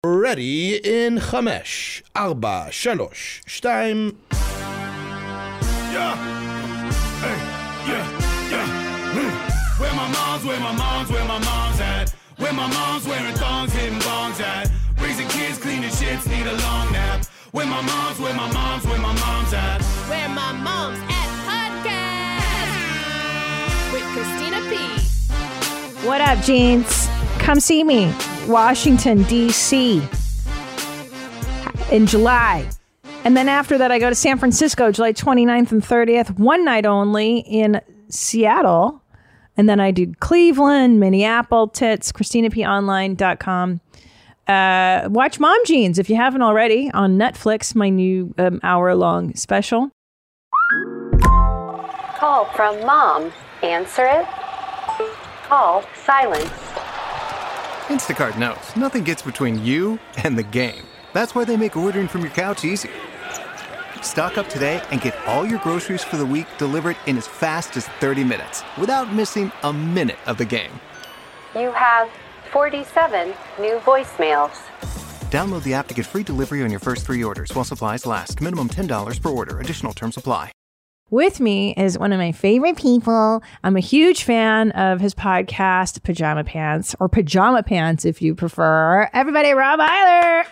Ready in 5, 4, 3, 2. Yeah. Hey, yeah. Where my mom's at? Where my mom's wearing thongs, hitting bongs at? Raising kids, cleaning shits, need a long nap. Where my mom's at? Where my mom's at podcast with Christina P. What up, Jeans? Come see me, Washington, D.C. in July. And then after that, I go to San Francisco, July 29th and 30th, one night only in Seattle. And then I do Cleveland, Minneapolis, ChristinaPOnline.com. Watch Mom Jeans, if you haven't already, on Netflix, my new hour-long special. Call from mom. Answer it. Call silenced. Instacart knows nothing gets between you and the game. That's why they make ordering from your couch easy. Stock up today and get all your groceries for the week delivered in as fast as 30 minutes without missing a minute of the game. You have 47 new voicemails. Download the app to get free delivery on your first 3 orders while supplies last. Minimum $10 per order. Additional terms apply. With me is one of my favorite people. I'm a huge fan of his podcast, Pajama Pants, or Pajama Pants if you prefer. Everybody, Rob Eiler.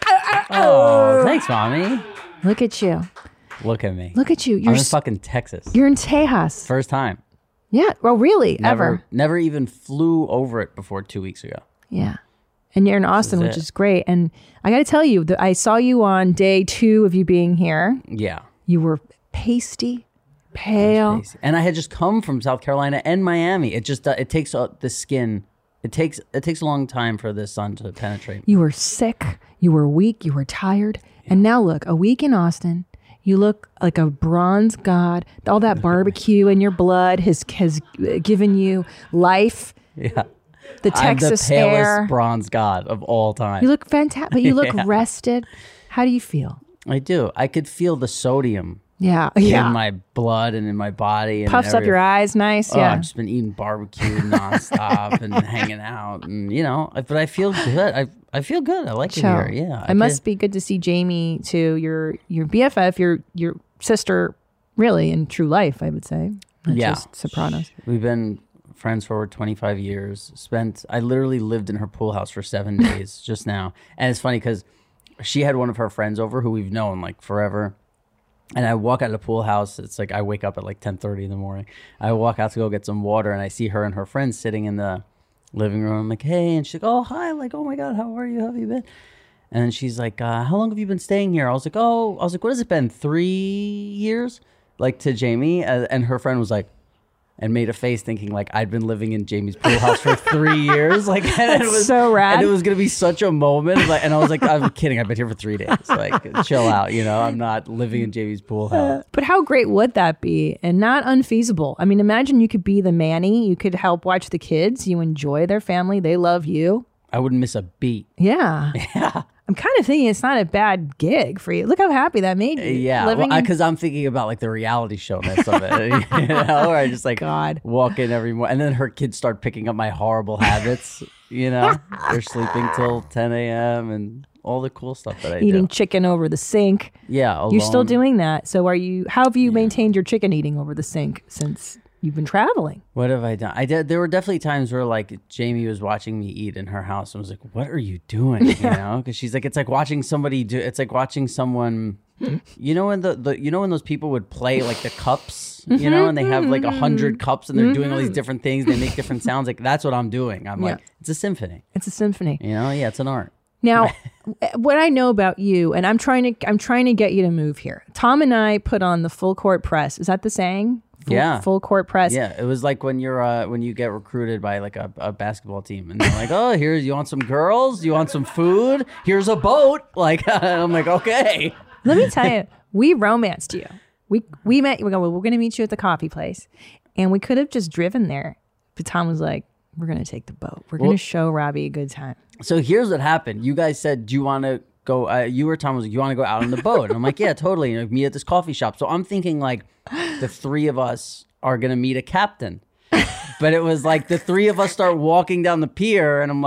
Oh, thanks, Mommy. Look at you. Look at me. Look at you. I'm in fucking Texas. You're in Tejas. First time. Yeah. Well, really? Ever? Never even flew over it before 2 weeks ago. Yeah. And you're in Austin, which is great. And I got to tell you, I saw you on day 2 of you being here. Yeah. You were pasty. Pale. And I had just come from South Carolina and Miami. It just it takes the skin. It takes a long time for the sun to penetrate. You were sick. You were weak. You were tired. Yeah. And now look, a week in Austin, you look like a bronze god. All that barbecue in your blood has given you life. Yeah. The Texas I'm the palest air. Bronze god of all time. You look fantastic, but you look rested. How do you feel? I do. I could feel the sodium. Yeah. In my blood and in my body. And puffs up your eyes, nice. Yeah. I've just been eating barbecue nonstop and hanging out, and but I feel good. I feel good. I like it here. Yeah. It must be good to see Jamie too. Your BFF, your sister, really in true life, I would say. Not just Sopranos. We've been friends for over 25 years. I literally lived in her pool house for 7 days just now, and it's funny because she had one of her friends over who we've known like forever. And I walk out of the pool house. It's like I wake up at like 10:30 in the morning. I walk out to go get some water, and I see her and her friends sitting in the living room. I'm like, hey. And she's like, oh, hi. I'm like, oh, my God, how are you? How have you been? And then she's like, how long have you been staying here? I was like, what has it been, 3 years? Like to Jamie. And her friend was like, and made a face thinking like I'd been living in Jamie's pool house for 3 years. Like, and it was so rad. And it was going to be such a moment. Like, and I was like, I'm kidding. I've been here for 3 days. Like, chill out. I'm not living in Jamie's pool house. But how great would that be? And not unfeasible. I mean, imagine you could be the Manny. You could help watch the kids. You enjoy their family. They love you. I wouldn't miss a beat. Yeah. Yeah. I'm kind of thinking it's not a bad gig for you. Look how happy that made you. Yeah, because I'm thinking about like the reality showness of it, where I just like walk in every morning, and then her kids start picking up my horrible habits. They're sleeping till 10 a.m. and all the cool stuff that I do. Eating chicken over the sink. Yeah, alone. You're still doing that. So how have you maintained your chicken eating over the sink since you've been traveling? What have I done? There were definitely times where like Jamie was watching me eat in her house and was like, what are you doing? Because she's like, it's like watching somebody do, it's like watching someone, when when those people would play like the cups, and they have like 100 cups and they're doing all these different things. They make different sounds. Like that's what I'm doing. I'm like, it's a symphony. It's a symphony. It's an art. Now, what I know about you, and I'm trying to get you to move here. Tom and I put on the full court press. Is that the saying? Full court press. Yeah, it was like when you get recruited by like a basketball team, and they're like, oh, you want some girls? You want some food? Here's a boat. Like, I'm like, okay. Let me tell you, we romanced you. We met. We're going to meet you at the coffee place, and we could have just driven there, but Tom was like, we're going to take the boat. We're going to show Robbie a good time. So here's what happened. You guys said, do you want to go? You or Tom was like, you want to go out on the boat? And I'm like, yeah, totally. Meet at this coffee shop. So I'm thinking like the 3 of us are going to meet a captain. But it was like the 3 of us start walking down the pier, and I'm like,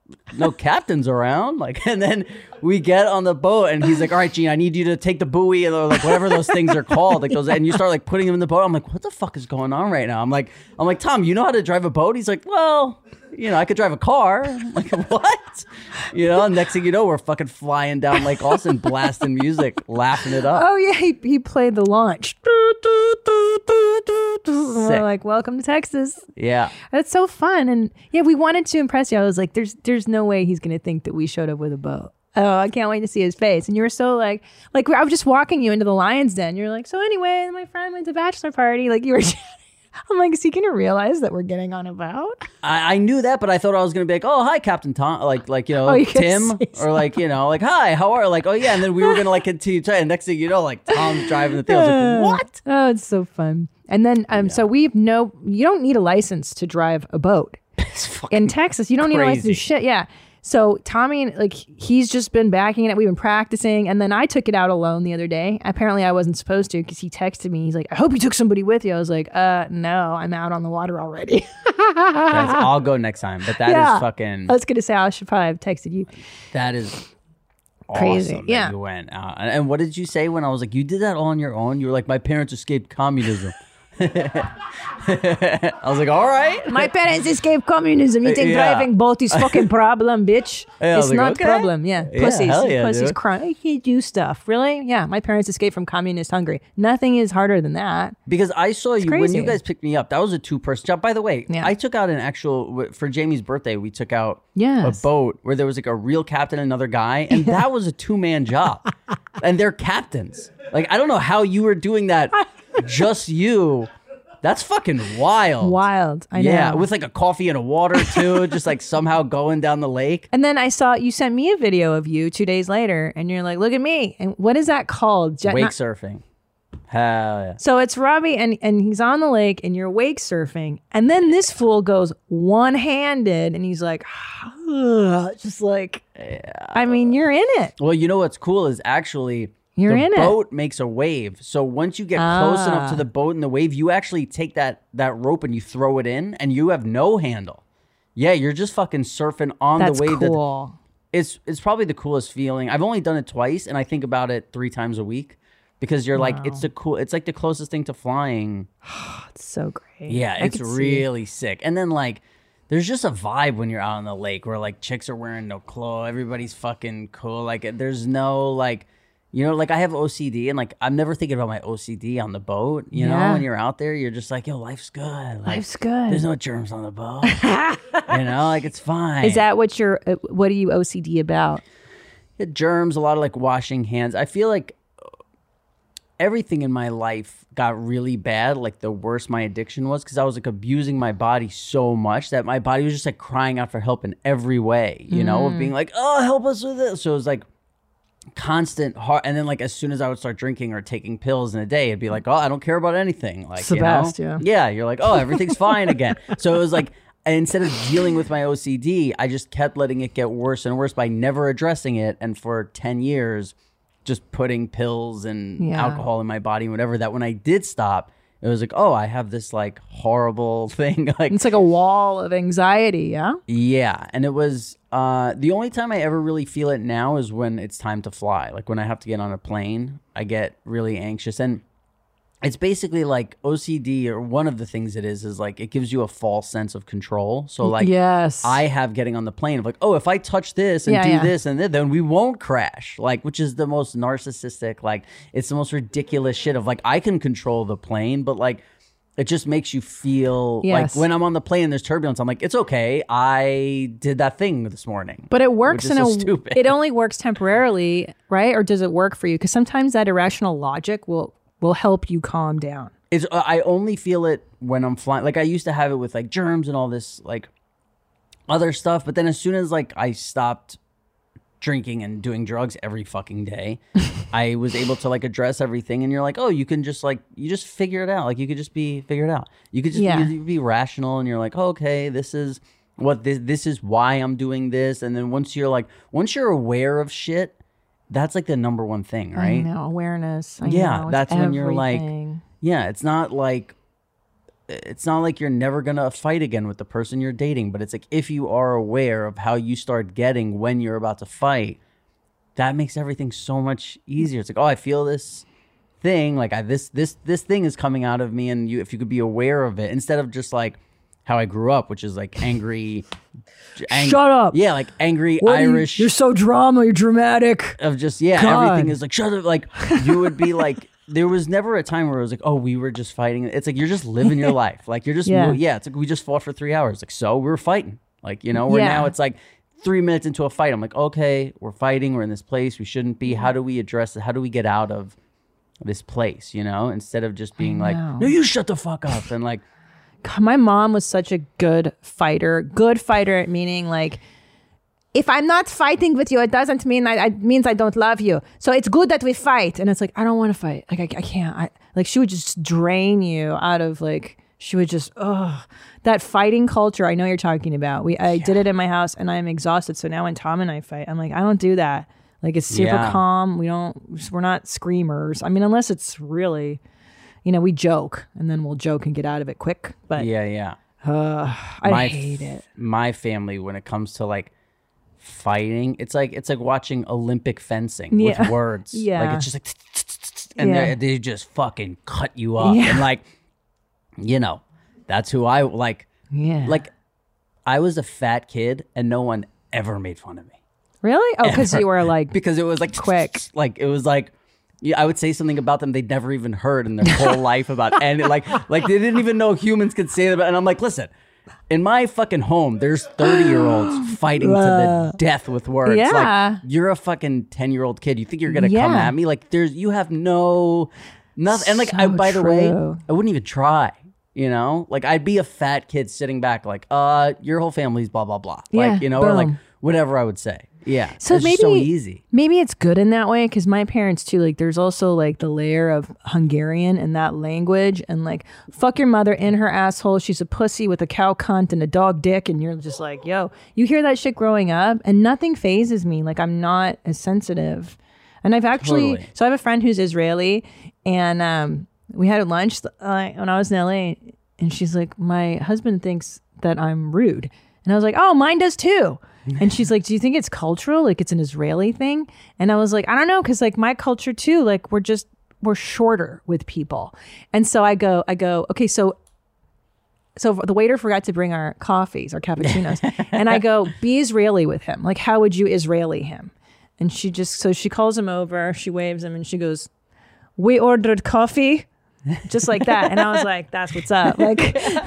no captains around. Like, and then we get on the boat and he's like, all right, Gene, I need you to take the buoy or like whatever those things are called. Like those, and you start like putting them in the boat. I'm like, what the fuck is going on right now? I'm like, Tom, you know how to drive a boat? He's like, well, you know, I could drive a car. I'm like, what? You know, and next thing you know, we're fucking flying down Lake Austin, blasting music, laughing it up. Oh yeah, he played the launch. We're like, welcome to Texas. Yeah. That's so fun. And yeah, we wanted to impress you. I was like, there's no way he's gonna think that we showed up with a boat. Oh, I can't wait to see his face. And you were so like I was just walking you into the Lion's Den. You're like, so anyway, my friend went to bachelor party. Like you were I'm like, is he gonna realize that we're getting on a boat? I knew that, but I thought I was gonna be like, oh, hi, Captain Tom, like you know, you Tim, or like, you know, like, hi, how are you? Like, oh yeah, and then we were gonna like continue trying. And next thing you know, like Tom's driving the thing. I was like, what? Oh, it's so fun. And then so you don't need a license to drive a boat in Texas. You don't need a license to do shit. Yeah. So Tommy, like, he's just been backing it. We've been practicing. And then I took it out alone the other day. Apparently I wasn't supposed to because he texted me. He's like, I hope you took somebody with you. I was like, no, I'm out on the water already. Guys, I'll go next time. But that is fucking. I was going to say, I should probably have texted you. That is crazy. Awesome Yeah. that you went out. And what did you say when I was like, you did that all on your own? You were like, my parents escaped communism. I was like, all right. My parents escaped communism. You think driving boat is fucking problem, bitch? Yeah, it's like, not okay. problem. Yeah, pussies, hell yeah, pussies dude. crying. You do stuff. Really? Yeah, my parents escaped from communist Hungary. Nothing is harder than that. Because I saw you when crazy. you guys picked me up. That was a 2-person job. By the way, Yeah. I took out an actual for Jamie's birthday. We took out Yes. a boat where there was like a real captain and another guy, and that was a 2-man job. And they're captains. Like I don't know how you were doing that. Just you. That's fucking wild. Wild. I know. Yeah, with like a coffee and a water too, just like somehow going down the lake. And then I saw you sent me a video of you 2 days later, and you're like, "Look at me!" And what is that called? Wake surfing. Hell yeah. So it's Robbie, and he's on the lake, and you're wake surfing, and then this fool goes one-handed, and he's like, just like, I mean, you're in it. Well, you know what's cool is actually You're the in it. boat makes a wave. So once you get close enough to the boat and the wave, you actually take that rope and you throw it in, and you have no handle. Yeah, you're just fucking surfing on That's the wave. cool. It's probably the coolest feeling. I've only done it twice, and I think about it 3 times a week because you're like, it's like the closest thing to flying. It's so great. Yeah, I it's could see. really sick. And then like there's just a vibe when you're out on the lake where like chicks are wearing no clothes, everybody's fucking cool. Like there's no like, you know, like I have OCD and like I'm never thinking about my OCD on the boat. You know, when you're out there, you're just like, yo, life's good. Like, Life's good. There's no germs on the boat. You know, like it's fine. Is that what what are you OCD about? Germs, a lot of like washing hands. I feel like everything in my life got really bad, like the worse my addiction was, because I was like abusing my body so much that my body was just like crying out for help in every way, you know, of being like, oh, help us with this. So it was like constant hard. And then like as soon as I would start drinking or taking pills in a day, it'd be like, oh, I don't care about anything. Like, Sebastian. Yeah, you're like, oh, everything's fine again. So it was like, instead of dealing with my OCD, I just kept letting it get worse and worse by never addressing it. And for 10 years, just putting pills and alcohol in my body and whatever, that when I did stop, it was like, oh, I have this like horrible thing. Like It's like a wall of anxiety, yeah? yeah. And it was the only time I ever really feel it now is when it's time to fly. Like when I have to get on a plane, I get really anxious. And it's basically like OCD, or one of the things it is like it gives you a false sense of control. So like Yes. I have getting on the plane of like, oh, if I touch this and do this and then we won't crash. Like, which is the most narcissistic, like it's the most ridiculous shit of like, I can control the plane, but like it just makes you feel Yes. like when I'm on the plane and there's turbulence, I'm like, it's okay. I did that thing this morning. But it works which is so stupid. it only works temporarily, right? Or does it work for you? Because sometimes that irrational logic will help you calm down. It's I only feel it when I'm flying. Like I used to have it with like germs and all this like other stuff, but then as soon as like I stopped drinking and doing drugs every fucking day, I was able to like address everything. And you're like, oh, you can just like you just figure it out. Like you could just be figure it out. You could just you be rational, and you're like, oh, okay, this is what this is why I'm doing this. And then once you're aware of shit, that's like the number one thing, right? I know, awareness. I Yeah, know, it's that's when you're like, everything. yeah, it's not like it's not like you're never gonna fight again with the person you're dating, but it's like if you are aware of how you start getting when you're about to fight, that makes everything so much easier. It's like, oh, I feel this thing, like this thing is coming out of me, and if you could be aware of it instead of just like how I grew up, which is like angry. Shut up. Yeah, like angry What are you- Irish. You're so drama. You're dramatic. Of just God. everything is like shut up. Like you would be like. There was never a time where it was like, oh, we were just fighting. It's like you're just living your life. Like you're just it's like we just fought for 3 hours. Like so we were fighting. Like where now it's like 3 minutes into a fight. I'm like, okay, we're fighting. We're in this place we shouldn't be. How do we address it? How do we get out of this place? Instead of just being like, no, you shut the fuck up and like. God, my mom was such a good fighter. Good fighter meaning like, if I'm not fighting with you, it doesn't mean it means I don't love you. So it's good that we fight. And it's like, I don't want to fight. Like, I can't. She would just drain you out of like, she would just, that fighting culture I know you're talking about. I did it in my house and I'm exhausted. So now when Tom and I fight, I'm like, I don't do that. Like, it's super calm. We're not screamers. I mean, unless it's really, we joke and then we'll joke and get out of it quick. But I hate it. My family, when it comes to like, fighting, it's like watching Olympic fencing with words. Like it's just like and they just fucking cut you up and like that's who I like. Like I was a fat kid and no one ever made fun of me. Really? Oh, because you were like because it was like quick. Like it was like I would say something about them they'd never even heard in their whole life about, and like they didn't even know humans could say that. And I'm like, listen. In my fucking home, there's 30-year-olds fighting to the death with words. Yeah. Like, you're a fucking 10-year-old kid. You think you're going to come at me? Like, you have nothing. And like, by the way, I wouldn't even try, Like, I'd be a fat kid sitting back like, your whole family's blah, blah, blah. Like, or like whatever I would say. Yeah. So it's maybe so easy. Maybe it's good in that way because my parents too, like there's also like the layer of Hungarian in that language and like fuck your mother in her asshole. She's a pussy with a cow cunt and a dog dick. And you're just like, yo, you hear that shit growing up and nothing phases me. Like I'm not as sensitive. And I've actually, so I have a friend who's Israeli and we had lunch when I was in LA and she's like, my husband thinks that I'm rude. And I was like, oh, mine does too. And she's like, do you think it's cultural? Like it's an Israeli thing? And I was like, I don't know. Cause like my culture too, like we're shorter with people. And so I go, okay, so the waiter forgot to bring our coffees, our cappuccinos. And I go, be Israeli with him. Like, how would you Israeli him? And she calls him over, she waves him and she goes, we ordered coffee. Just like that. And I was like, that's what's up. Like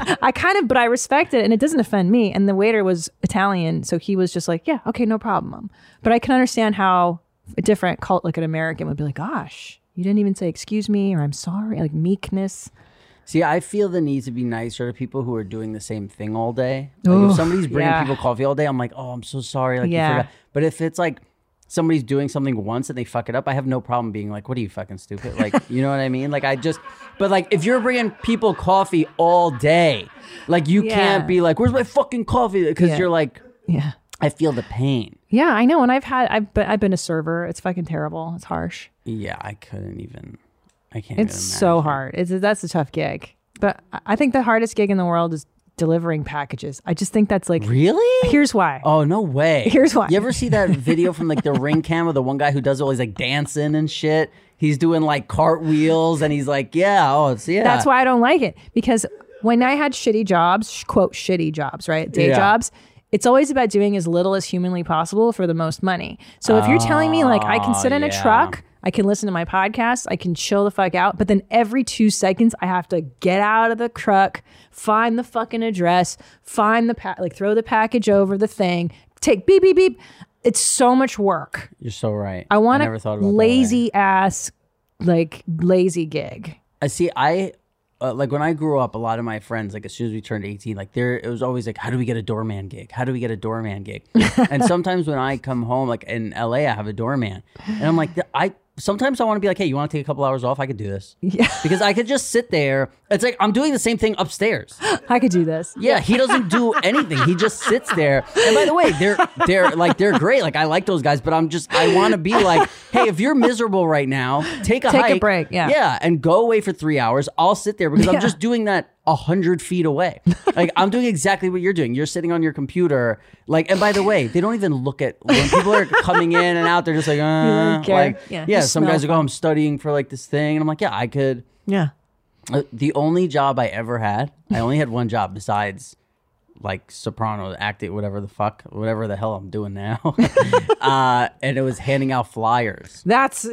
but I respect it and it doesn't offend me. And the waiter was Italian. So he was just like, yeah, okay, no problem. But I can understand how a different cult, like an American would be like, gosh, you didn't even say excuse me or I'm sorry, like meekness. See, I feel the need to be nicer to people who are doing the same thing all day. Like if somebody's bringing people coffee all day, I'm like, oh, I'm so sorry. Like you forgot. But if it's like, somebody's doing something once and they fuck it up, I have no problem being like, what are you, fucking stupid? Like, you know what I mean? Like, but like, if you're bringing people coffee all day, like you can't be like, where's my fucking coffee? Because you're like, I feel the pain. Yeah, I know. And I've been a server. It's fucking terrible. It's harsh. Yeah, I can't even imagine. It's so hard. That's a tough gig. But I think the hardest gig in the world is delivering packages. I just think that's like really. Here's why. Oh no way. Here's why. You ever see that video from like the Ring Cam of the one guy who does all these like dancing and shit? He's doing like cartwheels and he's like, That's why I don't like it because when I had shitty jobs, quote shitty jobs, right, day jobs. It's always about doing as little as humanly possible for the most money. So if you're telling me like I can sit in a truck, I can listen to my podcast, I can chill the fuck out, but then every 2 seconds I have to get out of the truck, find the fucking address, find the throw the package over the thing, take beep beep beep. It's so much work. You're so right. I want a lazy ass, like lazy gig. I see. Like when I grew up, a lot of my friends, like as soon as we turned 18, like it was always like, how do we get a doorman gig? How do we get a doorman gig? And sometimes when I come home, like in LA, I have a doorman, and I'm like, sometimes I want to be like, hey, you want to take a couple hours off? I could do this. Yeah. Because I could just sit there. It's like I'm doing the same thing upstairs. I could do this. Yeah, he doesn't do anything. He just sits there. And by the way, they're great. Like I like those guys, but I want to be like hey, if you're miserable right now, take a Take a break, yeah. Yeah, and go away for 3 hours. I'll sit there because Yeah. I'm just doing that 100 feet away. Like, I'm doing exactly what you're doing. You're sitting on your computer. Like, and by the way, they don't even look at, when people are coming in and out, they're just like, don't care. like, Yeah, yeah, you some smell guys are go, I'm studying for like this thing. And I'm like, yeah, I could. Yeah. The only job I ever had, I only had one job besides like soprano, acting, whatever the hell I'm doing now. And it was handing out flyers. That's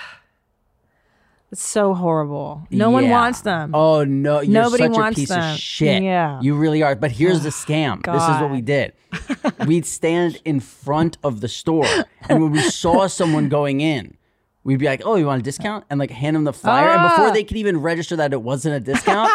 so horrible. No one Yeah. wants them. Oh no, you're Nobody such wants a piece them. of shit. Yeah. You really are. But here's the scam. This is what God. we did. We'd stand in front of the store, and when we saw someone going in, we'd be like, "Oh, you want a discount?" And like hand them the flyer. And before they could even register that it wasn't a discount,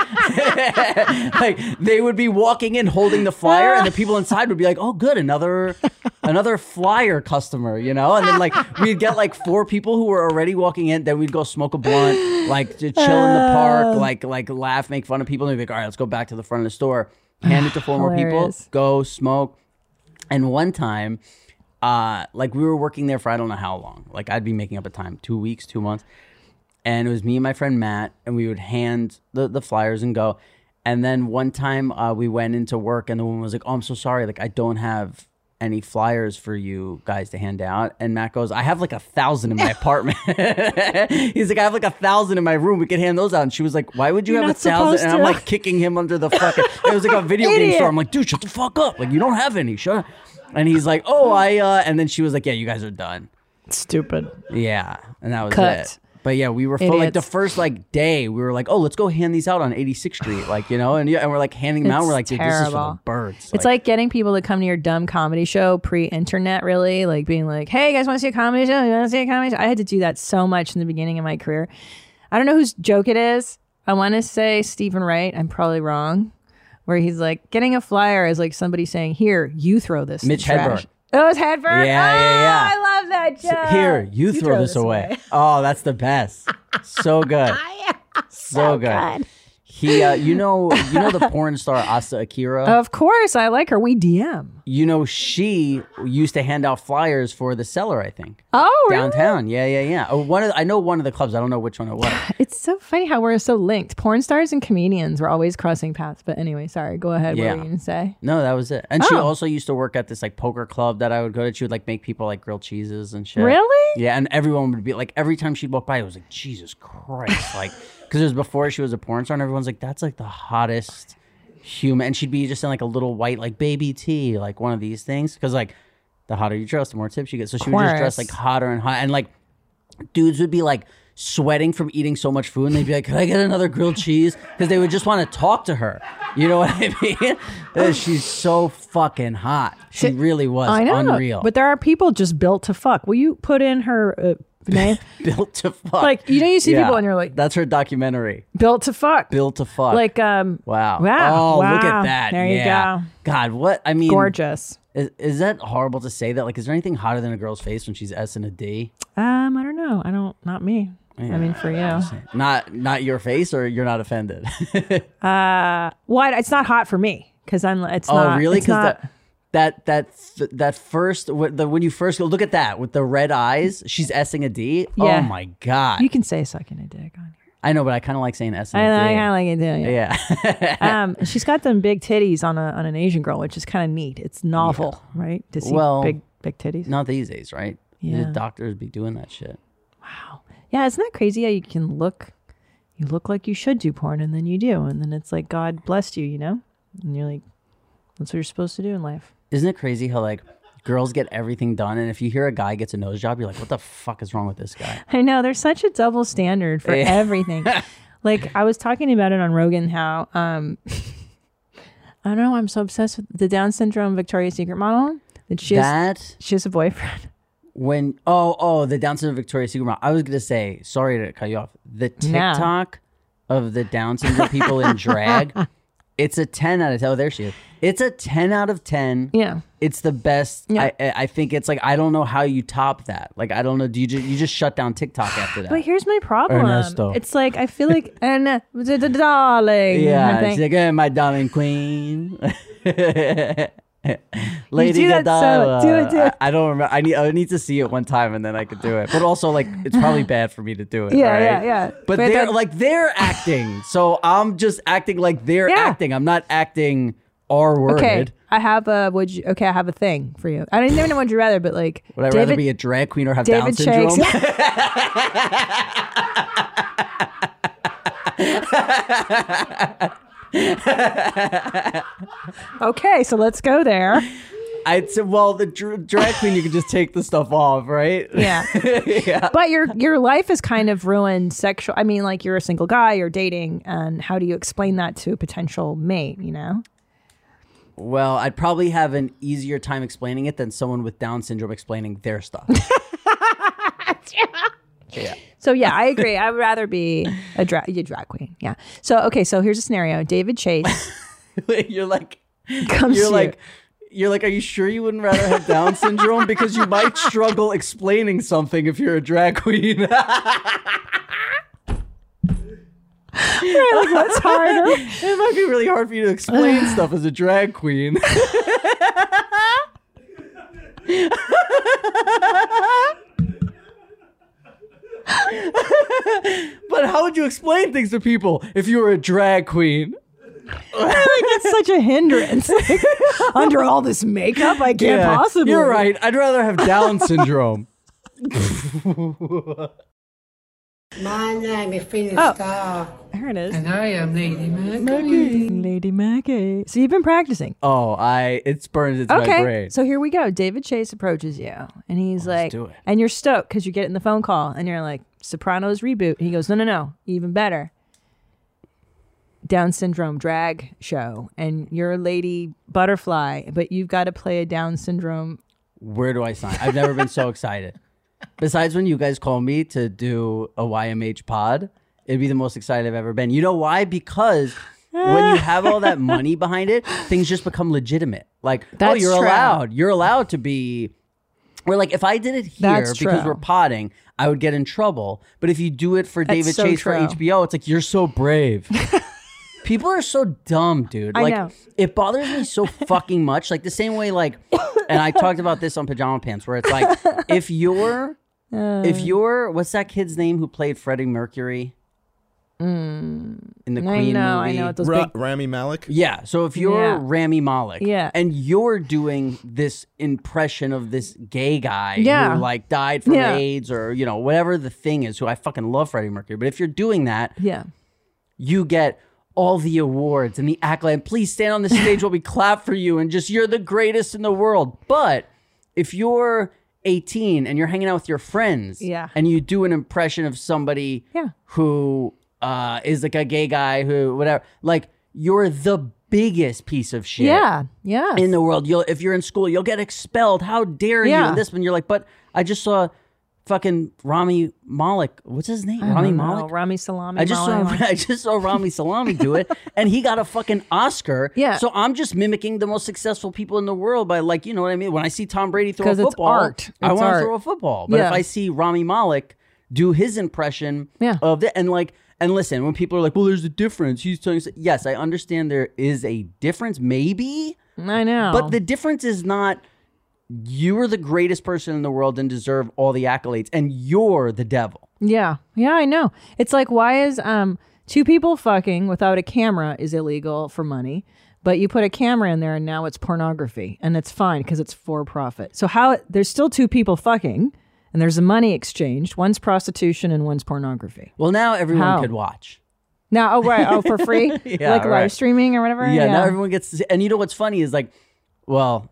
like they would be walking in holding the flyer, and the people inside would be like, "Oh, good, another flyer customer," you know. And then like we'd get like 4 people who were already walking in. Then we'd go smoke a blunt, like to chill in the park, like laugh, make fun of people, and we'd be like, "All right, let's go back to the front of the store." Hand it to 4 more people. Hilarious. Go smoke. And one time, like we were working there for I don't know how long. Like I'd be making up a time, 2 weeks, 2 months. And it was me and my friend Matt, and we would hand the flyers and go. And then one time we went into work, and the woman was like, "Oh, I'm so sorry. Like I don't have any flyers for you guys to hand out." And Matt goes, "I have like 1,000 in my apartment." He's like, "I have like 1,000 in my room. We could hand those out." And she was like, "Why would you You're have not 1,000?" supposed And I'm to. like kicking him under the fucking. It was like a video game Idiot. store. I'm like, "Dude, shut the fuck up. Like you don't have any. Shut up." And he's like, "Oh, I." And then she was like, "Yeah, you guys are done." Stupid. Yeah, and that was Cut. it. But yeah, we were full, like the Idiots. first like day, we were like, "Oh, let's go hand these out on 86th Street," like you know, and we're like handing them out. It's We're like, "Dude, this is for the terrible. birds." It's like getting people to come to your dumb comedy show pre-internet, really. Like being like, "Hey, you guys want to see a comedy show? You want to see a comedy show?" I had to do that so much in the beginning of my career. I don't know whose joke it is. I want to say Stephen Wright. I'm probably wrong. Where he's like, getting a flyer is like somebody saying, "Here, you throw this in Mitch the trash." Hedberg. Oh, it's Hedberg? Yeah. I love that joke. Here, you throw this away. Oh, that's the best. So good. So good. He, you know the porn star Asa Akira. Of course, I like her. We DM. You know, she used to hand out flyers for the Cellar, I think. Oh, really? Downtown. Yeah. Oh, I know one of the clubs. I don't know which one it was. It's so funny how we're so linked. Porn stars and comedians were always crossing paths. But anyway, sorry. Go ahead. Yeah. What were you going to say? No, that was it. And she Oh. also used to work at this like poker club that I would go to. She would like make people like grilled cheeses and shit. Really? Yeah, and everyone would be like, every time she'd walk by, it was like, Jesus Christ. Like, because it was before she was a porn star, and everyone's like, that's like the hottest human. And she'd be just in like a little white, like baby tee, like one of these things. Because like, the hotter you dress, the more tips you get. So she would just dress like hotter and hot. And like, dudes would be like sweating from eating so much food, and they'd be like, "Could I get another grilled cheese?" Because they would just want to talk to her. You know what I mean? She's so fucking hot. She really was I know. unreal. But there are people just built to fuck. Will you put in her name? Built to fuck. Like, you know, you see Yeah. people and you're like, That's her documentary. built to fuck. Built to fuck. Like, wow. wow. Oh, look Wow. at that. There you Yeah. go. God, what? I mean, Gorgeous. Is that horrible to say that? Like, is there anything hotter than a girl's face when she's S and a D? I don't know. Not me. I mean, for you. Not your face, or you're not offended? What? It's not hot for me because it's Oh, not. really? It's not. That first when you first go, look at that with the red eyes. She's S-ing a D. Yeah. Oh my God. You can say sucking a dick on here. I know, but I kind of like saying S-ing I a D. kind of like it too. Yeah. Yeah. She's got them big titties on an Asian girl, which is kind of neat. It's novel, right? To see Well, big titties. Not these days, right? Yeah. The doctors be doing that shit. Yeah, isn't that crazy how you can look? You look like you should do porn, and then you do, and then it's like God blessed you, you know? And you're like, that's what you're supposed to do in life. Isn't it crazy how like girls get everything done, and if you hear a guy gets a nose job, you're like, what the fuck is wrong with this guy? I know there's such a double standard for Yeah. everything. Like I was talking about it on Rogan how I don't know, I'm so obsessed with the Down syndrome Victoria's Secret model that she has a boyfriend. When the Down syndrome Victoria's Secret model. I was gonna say, sorry to cut you off. The Nah. TikTok of the Down syndrome people in drag, it's a 10 out of 10. Oh, there she is. It's a 10 out of 10. Yeah. It's the best. Yeah. I think it's like, I don't know how you top that. Like, I don't know. Do you just shut down TikTok after that? But here's my problem. Ernesto. It's like I feel like the darling. Yeah, I think. she's like, hey, my darling queen. Lady do that Godiva. so- do it. I don't remember. I need to see it one time and then I could do it. But also, like, it's probably bad for me to do it. Yeah, right? yeah. But they're acting, so I'm just acting like they're Yeah. acting. I'm not acting R-worded. Okay, I have a I have a thing for you. I didn't even know what you'd rather, but like, Would I rather be a drag queen or have Down David syndrome? Okay, so let's go there. I'd say, well, the drag queen, you can just take the stuff off, right? Yeah. Yeah. But your life is kind of ruined sexual. I mean, like, you're a single guy, you're dating, and how do you explain that to a potential mate, you know? Well, I'd probably have an easier time explaining it than someone with Down syndrome explaining their stuff. Yeah. So yeah, I agree. I would rather be a drag queen. Yeah. So okay, so here's a scenario. David Chase You're like, comes you're to like, you're like, are you sure you wouldn't rather have Down syndrome? Because you might struggle explaining something if you're a drag queen. like, what's harder? It might be really hard for you to explain stuff as a drag queen. But how would you explain things to people if you were a drag queen? It's such a hindrance. Like, under all this makeup, I can't possibly. You're right. I'd rather have Down syndrome. My name is Phoenix Oh. Star, There it is. and I am Lady Maggie. Lady Maggie. So you've been practicing. Oh, it's burned into my Okay. brain. So here we go. David Chase approaches you and he's like, do it. and you're stoked because you're getting the phone call and you're like, Sopranos reboot. And he goes, no. Even better. Down syndrome drag show. And you're Lady Butterfly, but you've got to play a Down syndrome. Where do I sign? I've never been so excited. Besides when you guys call me to do a YMH pod, it'd be the most excited I've ever been. You know why? Because when you have all that money behind it, things just become legitimate. Like, That's you're true. allowed. You're allowed to be. Or like, if I did it here That's because true. we're podding, I would get in trouble. But if you do it for That's David so Chase true. for HBO, it's like, you're so brave. People are so dumb, dude. I Like, know. it bothers me so fucking much. Like the same way, like, and I talked about this on Pajama Pants, where it's like, if you're, what's that kid's name who played Freddie Mercury in the Queen movie? I know. Those big, Rami Malek. Yeah. So if you're Yeah. Rami Malek, Yeah. and you're doing this impression of this gay guy Yeah. who like died from Yeah. AIDS or whatever the thing is, who I fucking love Freddie Mercury, but if you're doing that, yeah. you get all the awards and the accolade. And please stand on the stage while we clap for you and just, you're the greatest in the world. But if you're 18 and you're hanging out with your friends Yeah. and you do an impression of somebody Yeah. who is like a gay guy who whatever, like, you're the biggest piece of shit Yeah. Yeah. in the world. If you're in school, you'll get expelled. How dare you? Yeah. And this one, you're like, but I just saw fucking Rami Malek. What's his name? Rami Malek? Rami Salami. I just saw Rami Salami do it, and he got a fucking Oscar. Yeah. So I'm just mimicking the most successful people in the world by, like, you know what I mean? When I see Tom Brady throw a 'Cause it's football, art. I It's want to art. throw a football. But Yeah. if I see Rami Malek do his impression Yeah. of it, and listen, when people are like, well, there's a difference. He's telling us, yes, I understand there is a difference, maybe, I know. but the difference is not you are the greatest person in the world and deserve all the accolades, and you're the devil. Yeah. Yeah, I know. It's like, why is two people fucking without a camera is illegal for money, but you put a camera in there and now it's pornography and it's fine because it's for profit. So how there's still two people fucking and there's a money exchanged. One's prostitution and one's pornography. Well, now everyone How? could watch. Now, oh right, oh for free, Yeah, like right. live streaming or whatever. Yeah, now everyone gets to see. And you know what's funny is, like, well,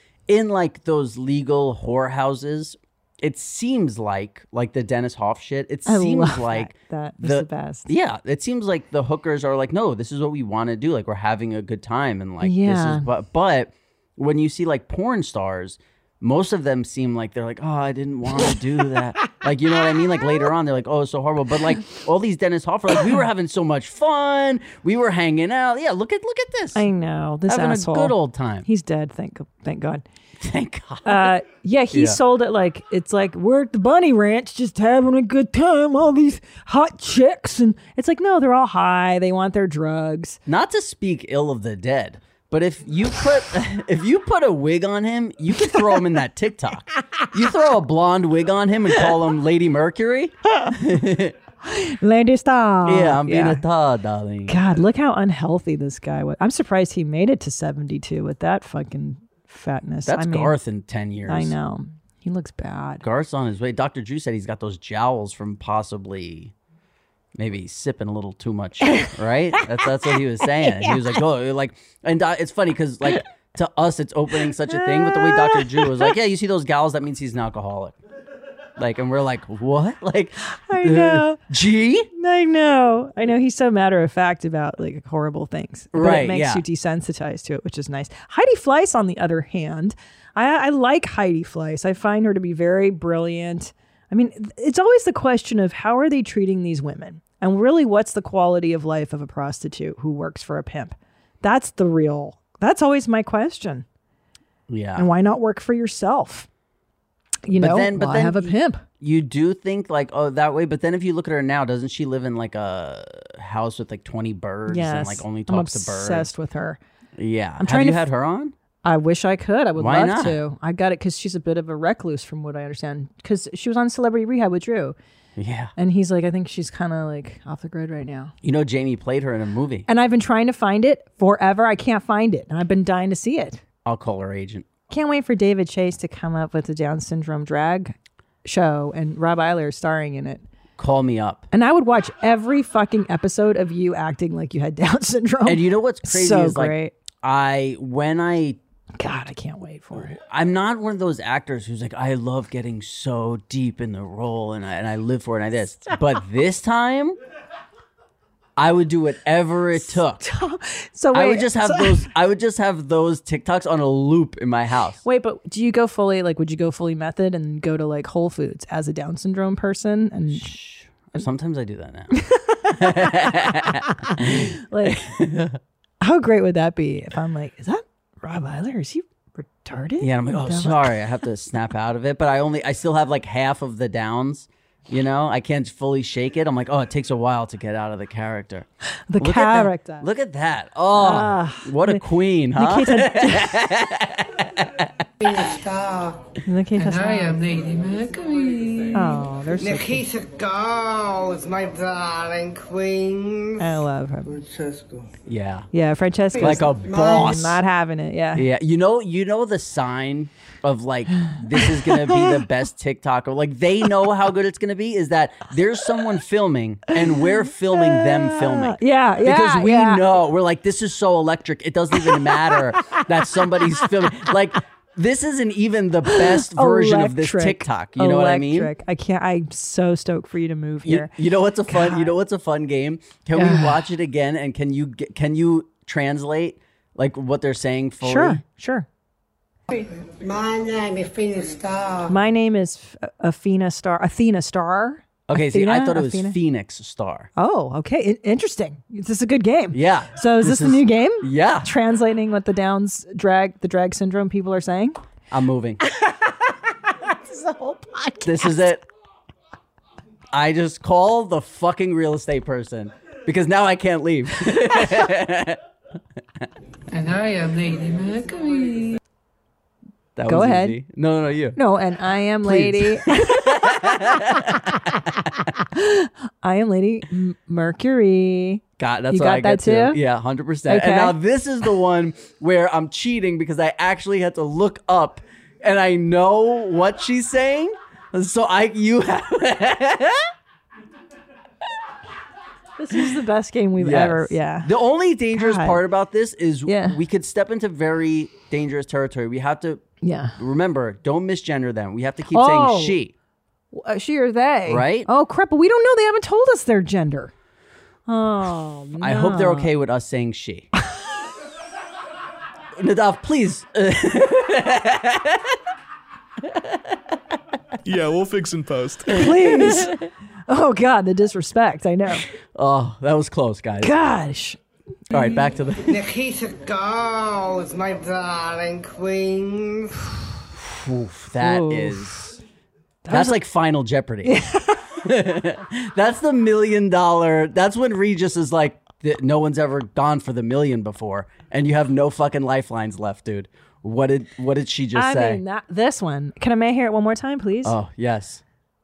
in like those legal whorehouses, it seems like the Dennis Hoff shit, it I seems love like that was the best. Yeah, it seems like the hookers are like, no, this is what we want to do. Like, we're having a good time, and like Yeah. this is but when you see like porn stars, most of them seem like they're like, oh, I didn't want to do that. Like, you know what I mean? Like later on, they're like, oh, it's so horrible. But like all these Dennis Hoff are like, we were having so much fun. We were hanging out. Yeah, look at this. I know this having asshole. a good old time. He's dead. Thank God. Thank God. Yeah, he Yeah. sold it like it's like we're at the Bunny Ranch just having a good time. All these hot chicks, and it's like no, they're all high. They want their drugs. Not to speak ill of the dead, But if you put a wig on him, you could throw him in that TikTok. You throw a blonde wig on him and call him Lady Mercury. Lady Star. Yeah, I'm being a star, darling. God, look how unhealthy this guy was. I'm surprised he made it to 72 with that fucking fatness. That's Garth in 10 years. I know. He looks bad. Garth's on his way. Dr. Drew said he's got those jowls from possibly maybe sipping a little too much, right? That's what he was saying. He was like, oh, like, and it's funny because like to us, it's opening such a thing, but the way Dr. Drew was like, yeah, you see those gals, that means he's an alcoholic. Like, and we're like, what? Like, I know. G? I know. He's so matter of fact about like horrible things. But Right, it makes yeah. you desensitized to it, which is nice. Heidi Fleiss, on the other hand, I like Heidi Fleiss. I find her to be very brilliant. I mean, it's always the question of how are they treating these women? And really, what's the quality of life of a prostitute who works for a pimp? That's always my question. Yeah. And why not work for yourself? But then have a pimp. You do think like, oh, that way. But then if you look at her now, doesn't she live in like a house with like 20 birds and like only talks to birds? I'm obsessed with her. Yeah. Have you had her on? I wish I could. I would Why love not? to. I got it because she's a bit of a recluse from what I understand. Because she was on Celebrity Rehab with Drew. Yeah. And he's like, I think she's kind of like off the grid right now. You know, Jamie played her in a movie. And I've been trying to find it forever. I can't find it. And I've been dying to see it. I'll call her agent. Can't wait for David Chase to come up with the Down syndrome drag show and Rob Eiler starring in it. Call me up. And I would watch every fucking episode of you acting like you had Down syndrome. And you know what's crazy so is great. God, I can't wait for it. I'm not one of those actors who's like, I love getting so deep in the role and I live for it and I this. But this time, I would do whatever it took. So wait, I would just have those TikToks on a loop in my house. Wait, but do you go fully would you go fully method and go to like Whole Foods as a Down syndrome person? And sometimes I do that now. Like, how great would that be if I'm like, is that Rob Eiler? Is he retarded? Yeah, and I'm like, oh, sorry, I have to snap out of it. But I still have like half of the downs. You know, I can't fully shake it. I'm like, oh, it takes a while to get out of the character. Look at that. Oh, what a queen, huh? And I am Lady Mercury. Oh, there's Nikita goes, my darling queen. I love her. Francesco. Yeah. Yeah, Francesco. Like a boss. Not having it, yeah. Yeah. You know the sign of like, this is going to be the best TikTok, or like they know how good it's going to be, is that there's someone filming and we're filming them filming. Yeah, Because we know, we're like, this is so electric. It doesn't even matter that somebody's filming. Like, this isn't even the best version of this TikTok. You know what I mean? I'm so stoked for you to move here. You know what's a fun game? Can we watch it again? And can you translate like what they're saying fully? Sure. My name is Athena Star. My name is Athena Star. Okay, see, I thought it was Athena? Phoenix Star. Oh, okay. Interesting. This is a good game. Yeah. So is this the new game? Yeah. Translating what the drag syndrome people are saying? I'm moving. This is a whole podcast. This is it. I just call the fucking real estate person because now I can't leave. And I am Lady Mercury. That Go was ahead. easy. No, you. No, and I am Please. Lady. I am Lady Mercury. That's You what got I get that too? Yeah, 100%. Okay. And now this is the one where I'm cheating because I actually had to look up and I know what she's saying. So you have. This is the best game we've ever. Yeah. The only dangerous God. part about this is Yeah. we could step into very dangerous territory. We have to remember, don't misgender them. We have to keep saying she. She or they. Right? Oh, crap. But we don't know. They haven't told us their gender. Oh, no. I hope they're okay with us saying she. Nadav, please. Yeah, we'll fix in post. Please. Oh, God. The disrespect. I know. Oh, that was close, guys. Gosh. All right, back to the. Nikita goes, my darling queen. Oof, that's like Final Jeopardy. That's the $1 million. That's when Regis is like, no one's ever gone for the million before, and you have no fucking lifelines left, dude. What did she just say? I mean, this one. Can I hear it one more time, please? Oh, yes.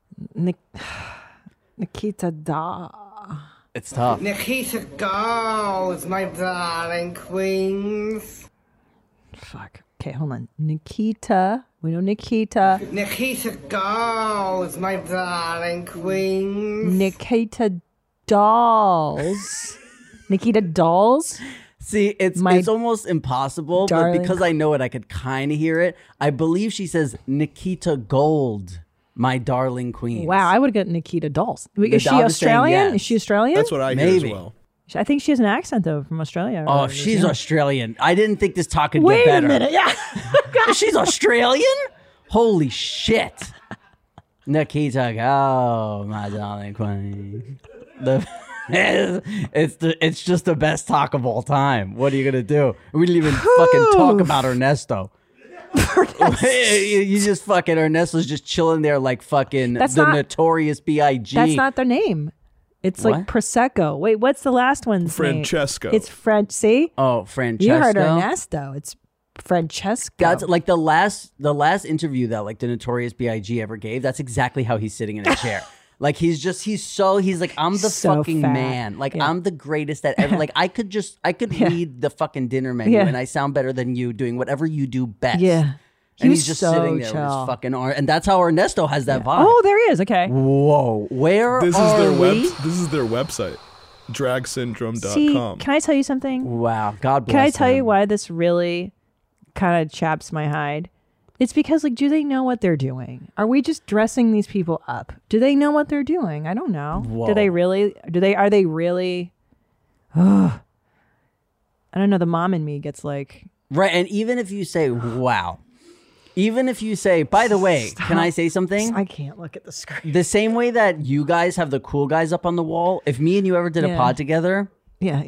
Nikita Da. It's tough. Nikita goes, my darling queens. Fuck. Okay, hold on. Nikita. We know Nikita. Nikita goes, my darling queens. Nikita Dolls. Nikita Dolls? See, it's almost impossible, but because I know it, I could kind of hear it. I believe she says Nikita Gold, my darling queen. Wow, I would have got Nikita Dolls. Is she Australian? Yes. Is she Australian? That's what I hear as well. I think she has an accent, though, from Australia. Oh, she's Australian. I didn't think this talk could Wait get better. a minute. Yeah. She's Australian? Holy shit. Nikita Go, my darling queen. It's just the best talk of all time. What are you gonna do? We didn't even fucking talk about Ernesto. You just fucking Ernesto's just chilling there like fucking Notorious B.I.G. That's not their name. It's like Prosecco. Wait, what's the last one's Francesco. name? It's French. See? Oh, Francesco. You heard Ernesto. It's Francesco. That's like the last interview that like the Notorious B.I.G. ever gave. That's exactly how he's sitting in a chair. Like he's like, I'm the So fucking fat. man. Like Yeah. I'm the greatest at ever. Like I could read the fucking dinner menu Yeah. and I sound better than you doing whatever you do best. Yeah. And was he's just so sitting there with chill. his fucking arm. And that's how Ernesto has that vibe. Oh, there he is. Okay. Whoa. Where This are is their we? This is their website. Dragsyndrome.com. See, can I tell you something? Wow. God bless Can I tell him. you why this really kind of chaps my hide? It's because, like, do they know what they're doing? Are we just dressing these people up? Do they know what they're doing? I don't know. Whoa. Are they really? Ugh. I don't know. The mom in me gets like, Right. And even if you say, wow. Even if you say, by the way, can I say something? I can't look at the screen. The same way that you guys have the cool guys up on the wall, if me and you ever did a Yeah. pod together, Yeah.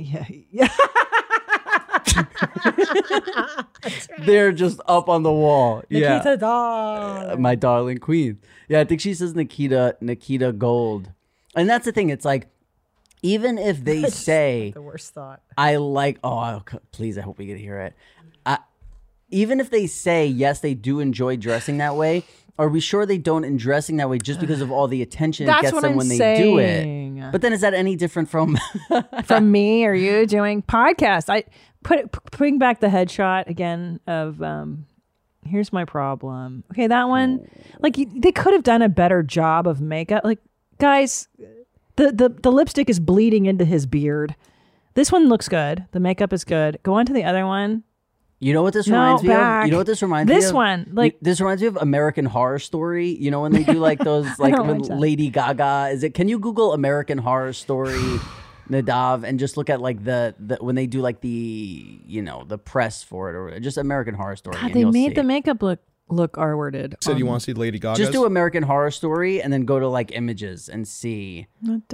they're just up on the wall. Nikita Doll. My darling queen. Yeah, I think she says Nikita Gold. And that's the thing. It's like, even if they say, The worst thought. I like, please, I hope we get to hear it. Even if they say, yes, they do enjoy dressing that way, are we sure they don't in dressing that way just because of all the attention That's it gets what them I'm when they saying. do it? But then is that any different from... From me or you doing podcasts? I putting back the headshot again of here's my problem. Okay, that one, like they could have done a better job of makeup. Like, guys, the lipstick is bleeding into his beard. This one looks good. The makeup is good. Go on to the other one. You know what this reminds me of? back. You know what this reminds me of? This one, like This reminds me of American Horror Story. You know when they do like those, like don't when watch that. Lady Gaga is it? Can you Google American Horror Story, Nadav, and just look at like the when they do like the the press for it or just American Horror Story. God, and they you'll made see. the makeup look R-worded. Said you want to see Lady Gaga? Just do American Horror Story and then go to like images and see.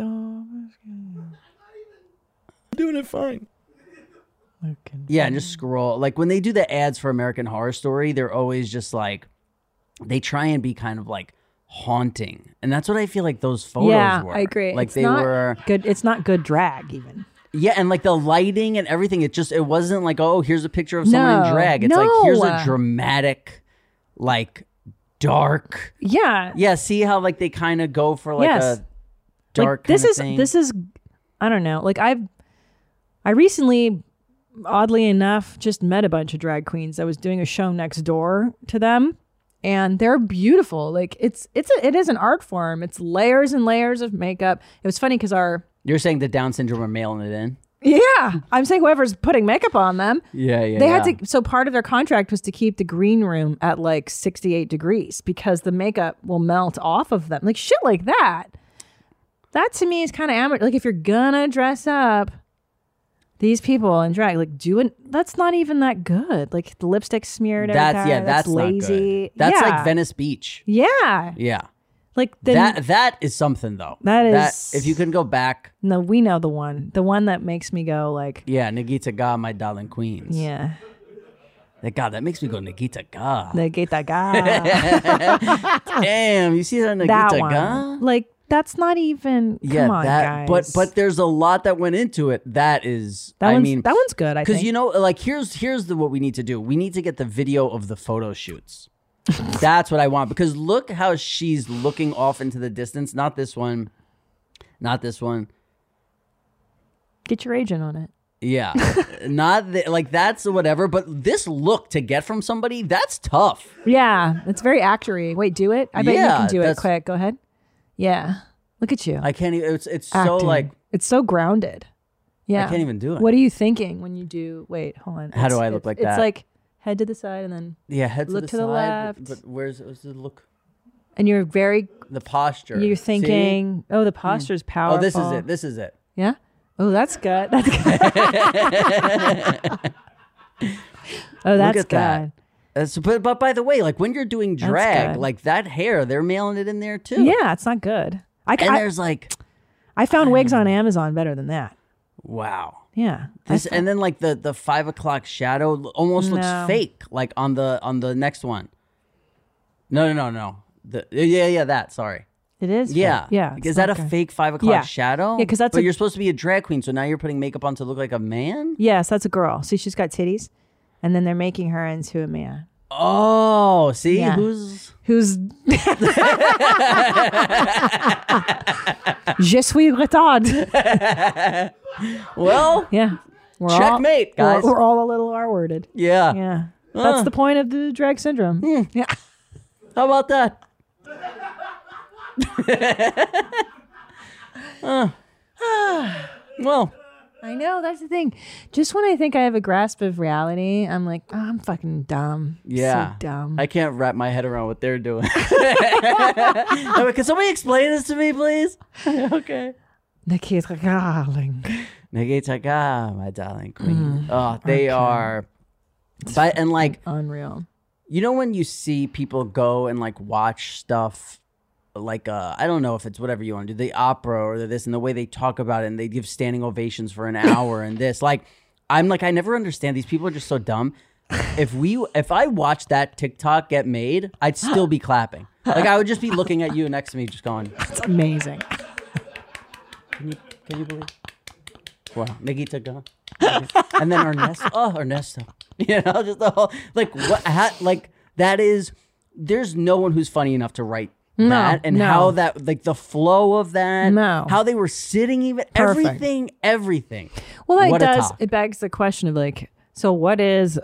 doing it fine. Yeah, and just scroll. Like when they do the ads for American Horror Story, they're always just like they try and be kind of like haunting, and that's what I feel like those photos Yeah, were. I agree. Like It's they not were good. It's not good drag even. Yeah, and like the lighting and everything, it wasn't like, oh, here's a picture of someone in drag. It's like here's a dramatic, like dark. Yeah. Yeah, see how like they kind of go for like Yes. a dark Like, this kind is of thing? this is I don't know. Like I recently, oddly enough, just met a bunch of drag queens. I was doing a show next door to them, and they're beautiful. Like it is an art form. It's layers and layers of makeup. It was funny because You're saying the Down syndrome are mailing it in? yeah, I'm saying whoever's putting makeup on them. Yeah. They had to, so part of their contract was to keep the green room at like 68 degrees because the makeup will melt off of them. Like shit like that. That to me is kind of amateur. Like if you're gonna dress up these people in drag, like that's not even that good. Like the lipstick smeared every time. That's lazy. Not good. That's Yeah. like Venice Beach. Yeah. Yeah. Like then, That is something though. That is- if you can go back. no, we know the one that makes me go like, Yeah, Nagita Ga, my darling queens. yeah, God, that makes me go Nagita Ga. the get that guy. Damn, you see that that Nagita one. Ga? Like that's not even. Yeah, come on, that. guys. But there's a lot that went into it. That one's good. I because think. like here's what we need to do. We need to get the video of the photo shoots. That's what I want, because look how she's looking off into the distance. Not this one. Not this one. Get your agent on it. Yeah, like that's whatever. But this look to get from somebody, that's tough. Yeah, it's very actory. Wait, do it. I bet you Yeah, can do it. that's- Quick, go ahead. Yeah, look at you. I can't even. It's so Acting. like. It's so grounded. Yeah, I can't even do it. What are you thinking when you do? Wait, hold on. How do I look like that? It's like head to the side and then Yeah, head look to to the side. left. But where's the look? and you're very. The posture. You're See? thinking, oh, the posture's powerful. Oh, this is it. This is it. Yeah. Oh, that's good. That's good. Oh, that's Look at good. that. But by the way, like when you're doing drag, good. like that hair, they're mailing it in there too. Yeah, it's not good. And there's like, I found wigs on Amazon better than that. wow. Yeah. This and then like the 5 o'clock shadow almost looks No. fake, like on the next one. No. Yeah, that. Sorry. It is. Yeah. fake. Yeah. it's Is that a not good. fake 5 o'clock Yeah. shadow? Yeah, 'cause that's But a- you're supposed to be a drag queen, so now you're putting makeup on to look like a man? Yes, that's a girl. See, she's got titties, and then they're making her into a man. Oh, see? Yeah. Who's Je suis retard. well? Yeah. We're Checkmate, all, guys. We're all a little R-worded. Yeah. Yeah. That's the point of the drag syndrome. Yeah. How about that? Well, I know, that's the thing. Just when I think I have a grasp of reality, I'm like, oh, I'm fucking dumb. yeah. So dumb. I can't wrap my head around what they're doing. Can somebody explain this to me, please? Okay. Nikita Garling. Nagitaka, my darling queen. Oh, they are. But and like, Unreal. you know when you see people go and like watch stuff like I don't know if it's whatever you want to do, the opera or this, and the way they talk about it, and they give standing ovations for an hour and this, like I'm like, I never understand, these people are just so dumb. If I watched that TikTok get made, I'd still be clapping. Like I would just be looking at you next to me just going, It's amazing. can you believe? Wow, Nagita gone. And then Ernesto. You know, just the whole like like that is, there's no one who's funny enough to write that, and how that, like the flow of that, how they were sitting, even Perfect. everything. Well, it What a does. talk. It begs the question of like, so what is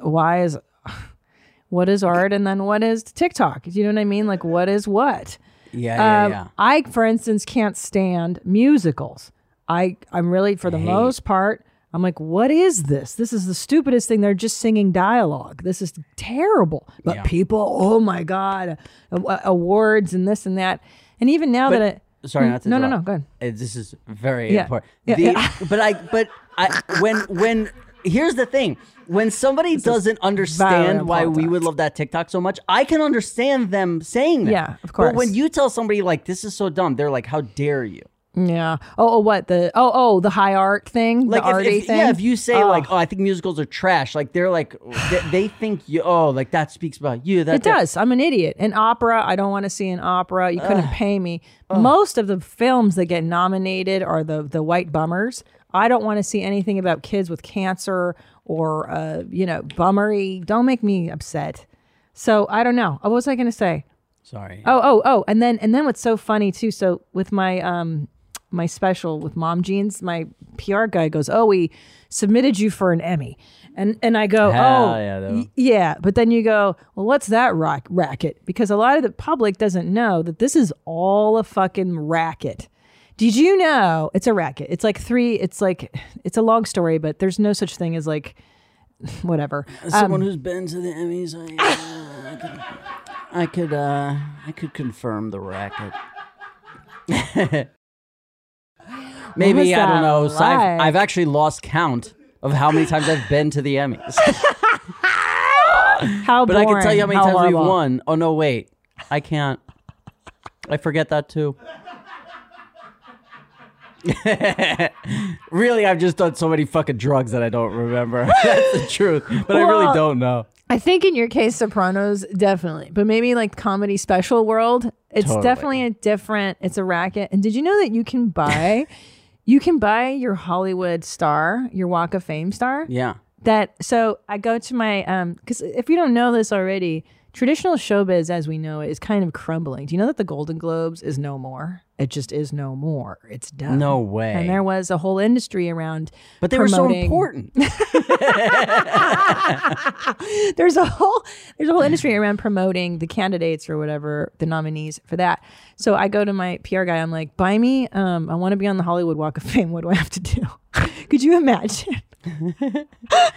art, and then what is TikTok? Do you know what I mean? Like, what is what? Yeah. I, for instance, can't stand musicals. I'm really, for the most part, I'm like, what is this? This is the stupidest thing. They're just singing dialogue. This is terrible. But people, oh my God, awards and this and that. And even now Sorry, not to No, interrupt. go ahead. This is very Yeah. important. Yeah, But I when here's the thing. When somebody doesn't understand why we would love that TikTok so much, I can understand them saying that. Yeah, of course. But when you tell somebody like, this is so dumb, they're like, how dare you? Yeah. What the high art thing, Like the arty thing. if you say like, I think musicals are trash, like they're like, they think you, like that speaks about you. It does. I'm an idiot. An opera, I don't want to see an opera. You couldn't pay me. Most of the films that get nominated are the white bummers. I don't want to see anything about kids with cancer or bummery. Don't make me upset. So I don't know. What was I going to say? Sorry. Oh, and then what's so funny too. So with my my special with Mom Jeans, my PR guy goes, "Oh, we submitted you for an Emmy," and I go, yeah. But then you go, well, what's that racket? Because a lot of the public doesn't know that this is all a fucking racket. Did you know it's a racket? It's like it's a long story, but there's no such thing as like whatever. As someone who's been to the Emmys, I could confirm the racket. Maybe, I don't know. So I've actually lost count of how many times I've been to the Emmys. How but boring. I can tell you how many times horrible. we've won. Oh no, wait. I can't. I forget that too. Really, I've just done so many fucking drugs that I don't remember. That's the truth. But I really don't know. I think in your case, Sopranos, definitely. But maybe like comedy special world, it's definitely it's a racket. And did you know that you can buy your Hollywood star, your Walk of Fame star? Yeah. So I go to my, because if you don't know this already, traditional showbiz as we know it is kind of crumbling. Do you know that the Golden Globes is no more? It just is no more. It's done. No way. And there was a whole industry around But they were so important. There's a whole industry around promoting the candidates or whatever, the nominees for that. So I go to my PR guy. I'm like, buy me. I want to be on the Hollywood Walk of Fame. What do I have to do? Could you imagine? Like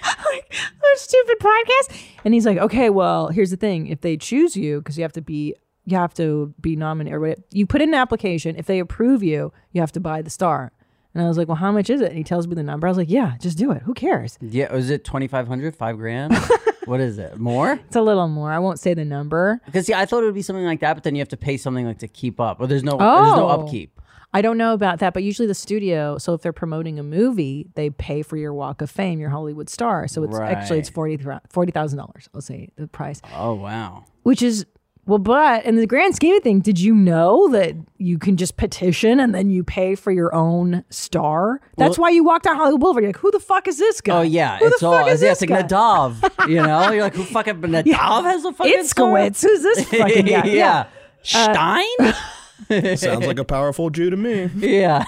a stupid podcast. And he's like, okay, well, here's the thing. If they choose you, because you have to be nominated, or whatever, you put in an application. If they approve you, you have to buy the star. And I was like, well, how much is it? And he tells me the number. I was like, yeah, just do it. Who cares? Yeah, was it $2,500, $5,000? What is it? More? It's a little more. I won't say the number. Because I thought it would be something like that, but then you have to pay something like to keep up, or there's no upkeep. I don't know about that, but usually the studio, so if they're promoting a movie, they pay for your Walk of Fame, your Hollywood star. So it's actually it's $40,000. I'll say the price. Oh wow. Which is but in the grand scheme of things, did you know that you can just petition and then you pay for your own star? That's why you walk down Hollywood Boulevard. You're like, who the fuck is this guy? Oh yeah, who it's all it's like Nadav. You know, you're like, who fucking Nadav has a fucking star? Itzkowitz. Who's this fucking guy? Yeah. Stein. Sounds like a powerful Jew to me. Yeah.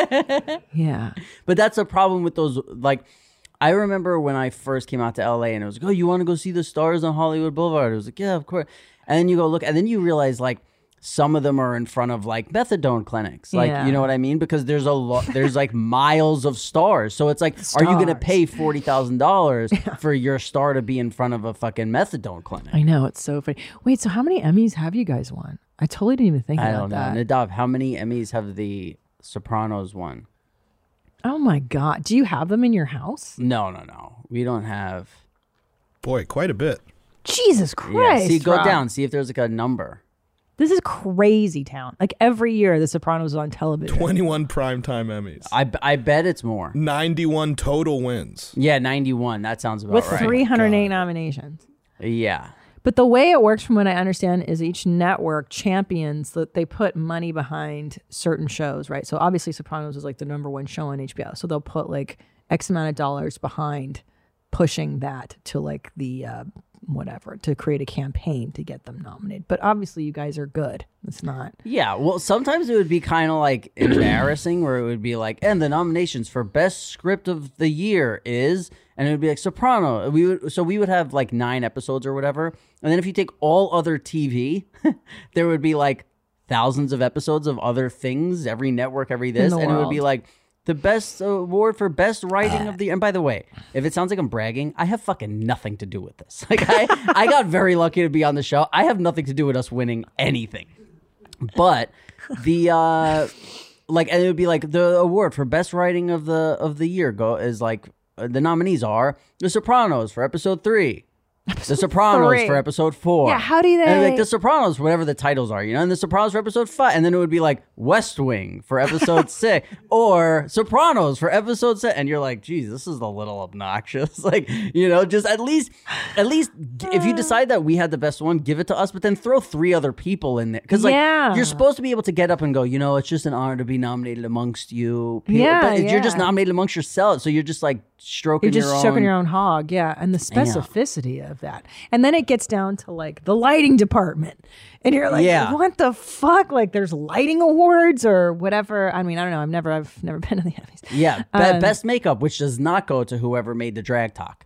Yeah. But that's the problem with those. Like, I remember when I first came out to LA and it was like, oh, you want to go see the stars on Hollywood Boulevard? It was like, yeah, of course. And then you go look, and then you realize like some of them are in front of like methadone clinics. Like, you know what I mean? Because there's there's like miles of stars. So it's like, are you going to pay $40,000 for your star to be in front of a fucking methadone clinic? I know. It's so funny. Wait, so how many Emmys have you guys won? I totally didn't even think about that. I don't know. Nadav, how many Emmys have the Sopranos won? Oh my God. Do you have them in your house? No. We don't have. Boy, quite a bit. Jesus Christ. Yeah. See, go Rob. down. See if there's like a number. This is crazy town. Like every year, The Sopranos is on television. 21 primetime Emmys. I bet it's more. 91 total wins. Yeah, 91. That sounds about with right. 308 nominations. Yeah. But the way it works, from what I understand, is each network champions that they put money behind certain shows, right? So obviously, Sopranos is like the number one show on HBO. So they'll put like X amount of dollars behind pushing that to like the whatever, to create a campaign to get them nominated. But obviously you guys are good. It's not. Yeah, well, sometimes it would be kind of like embarrassing, where it would be like, and the nominations for best script of the year is, and it would be like Soprano. We would have like 9 episodes or whatever, and then if you take all other TV, there would be like thousands of episodes of other things, every network, every this, and it would be like the best award for best writing of the year. And by the way, if it sounds like I'm bragging, I have fucking nothing to do with this. Like I got very lucky to be on the show. I have nothing to do with us winning anything. But the and it would be like the award for best writing of the year is like the nominees are The Sopranos for episode 3. The Sopranos for episode 4. Yeah, how do they? And like The Sopranos, whatever the titles are, you know, and The Sopranos for episode 5. And then it would be like West Wing for episode 6, or Sopranos for episode 7. And you're like, geez, this is a little obnoxious. Like, you know, just at least if you decide that we had the best one, give it to us, but then throw 3 other people in there. Because like, you're supposed to be able to get up and go, you know, it's just an honor to be nominated amongst you. But you're just nominated amongst yourself. So you're just like stroking your own hog. Yeah. And the specificity of that. And then it gets down to like the lighting department, and you're like, what the fuck? Like there's lighting awards or whatever. I mean, I don't know. I've never been to the Emmys. Yeah. Best makeup, which does not go to whoever made the drag talk.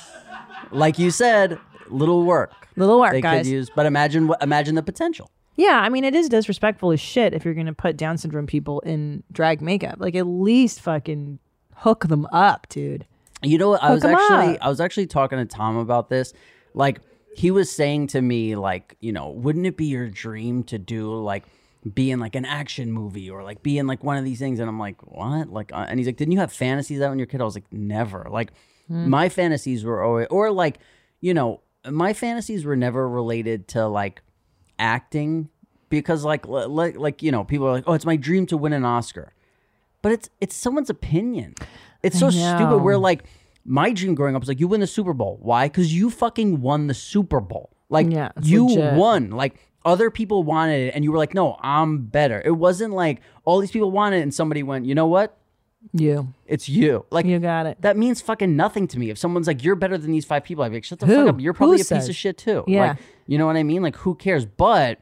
Like you said, little work they guys could use, but imagine the potential. Yeah, I mean, it is disrespectful as shit if you're going to put Down syndrome people in drag makeup. Like, at least fucking hook them up, dude. You know what? I was actually talking to Tom about this. Like, he was saying to me, like, you know, wouldn't it be your dream to do like be in like an action movie or like be in like one of these things? And I'm like, what? Like, and he's like, didn't you have fantasies that when you're a kid? I was like, never. Like, my fantasies were always, or like, you know, my fantasies were never related to like acting, because like you know, people are like, oh, it's my dream to win an Oscar, but it's someone's opinion. It's so stupid. Where like my dream growing up was like, you win the Super Bowl. Why? Because you fucking won the Super Bowl. Like, Yeah, it's you legit. won. Like, other people wanted it, and you were like, no, I'm better. It wasn't like all these people wanted it, and somebody went, you know what? It's you. Like, You got it. That means fucking nothing to me. If someone's like, you're better than these 5 people, I'd be like, shut the Who? fuck up. You're probably Who a piece says? of shit too. Yeah. Like, you know what I mean? Like, who cares? But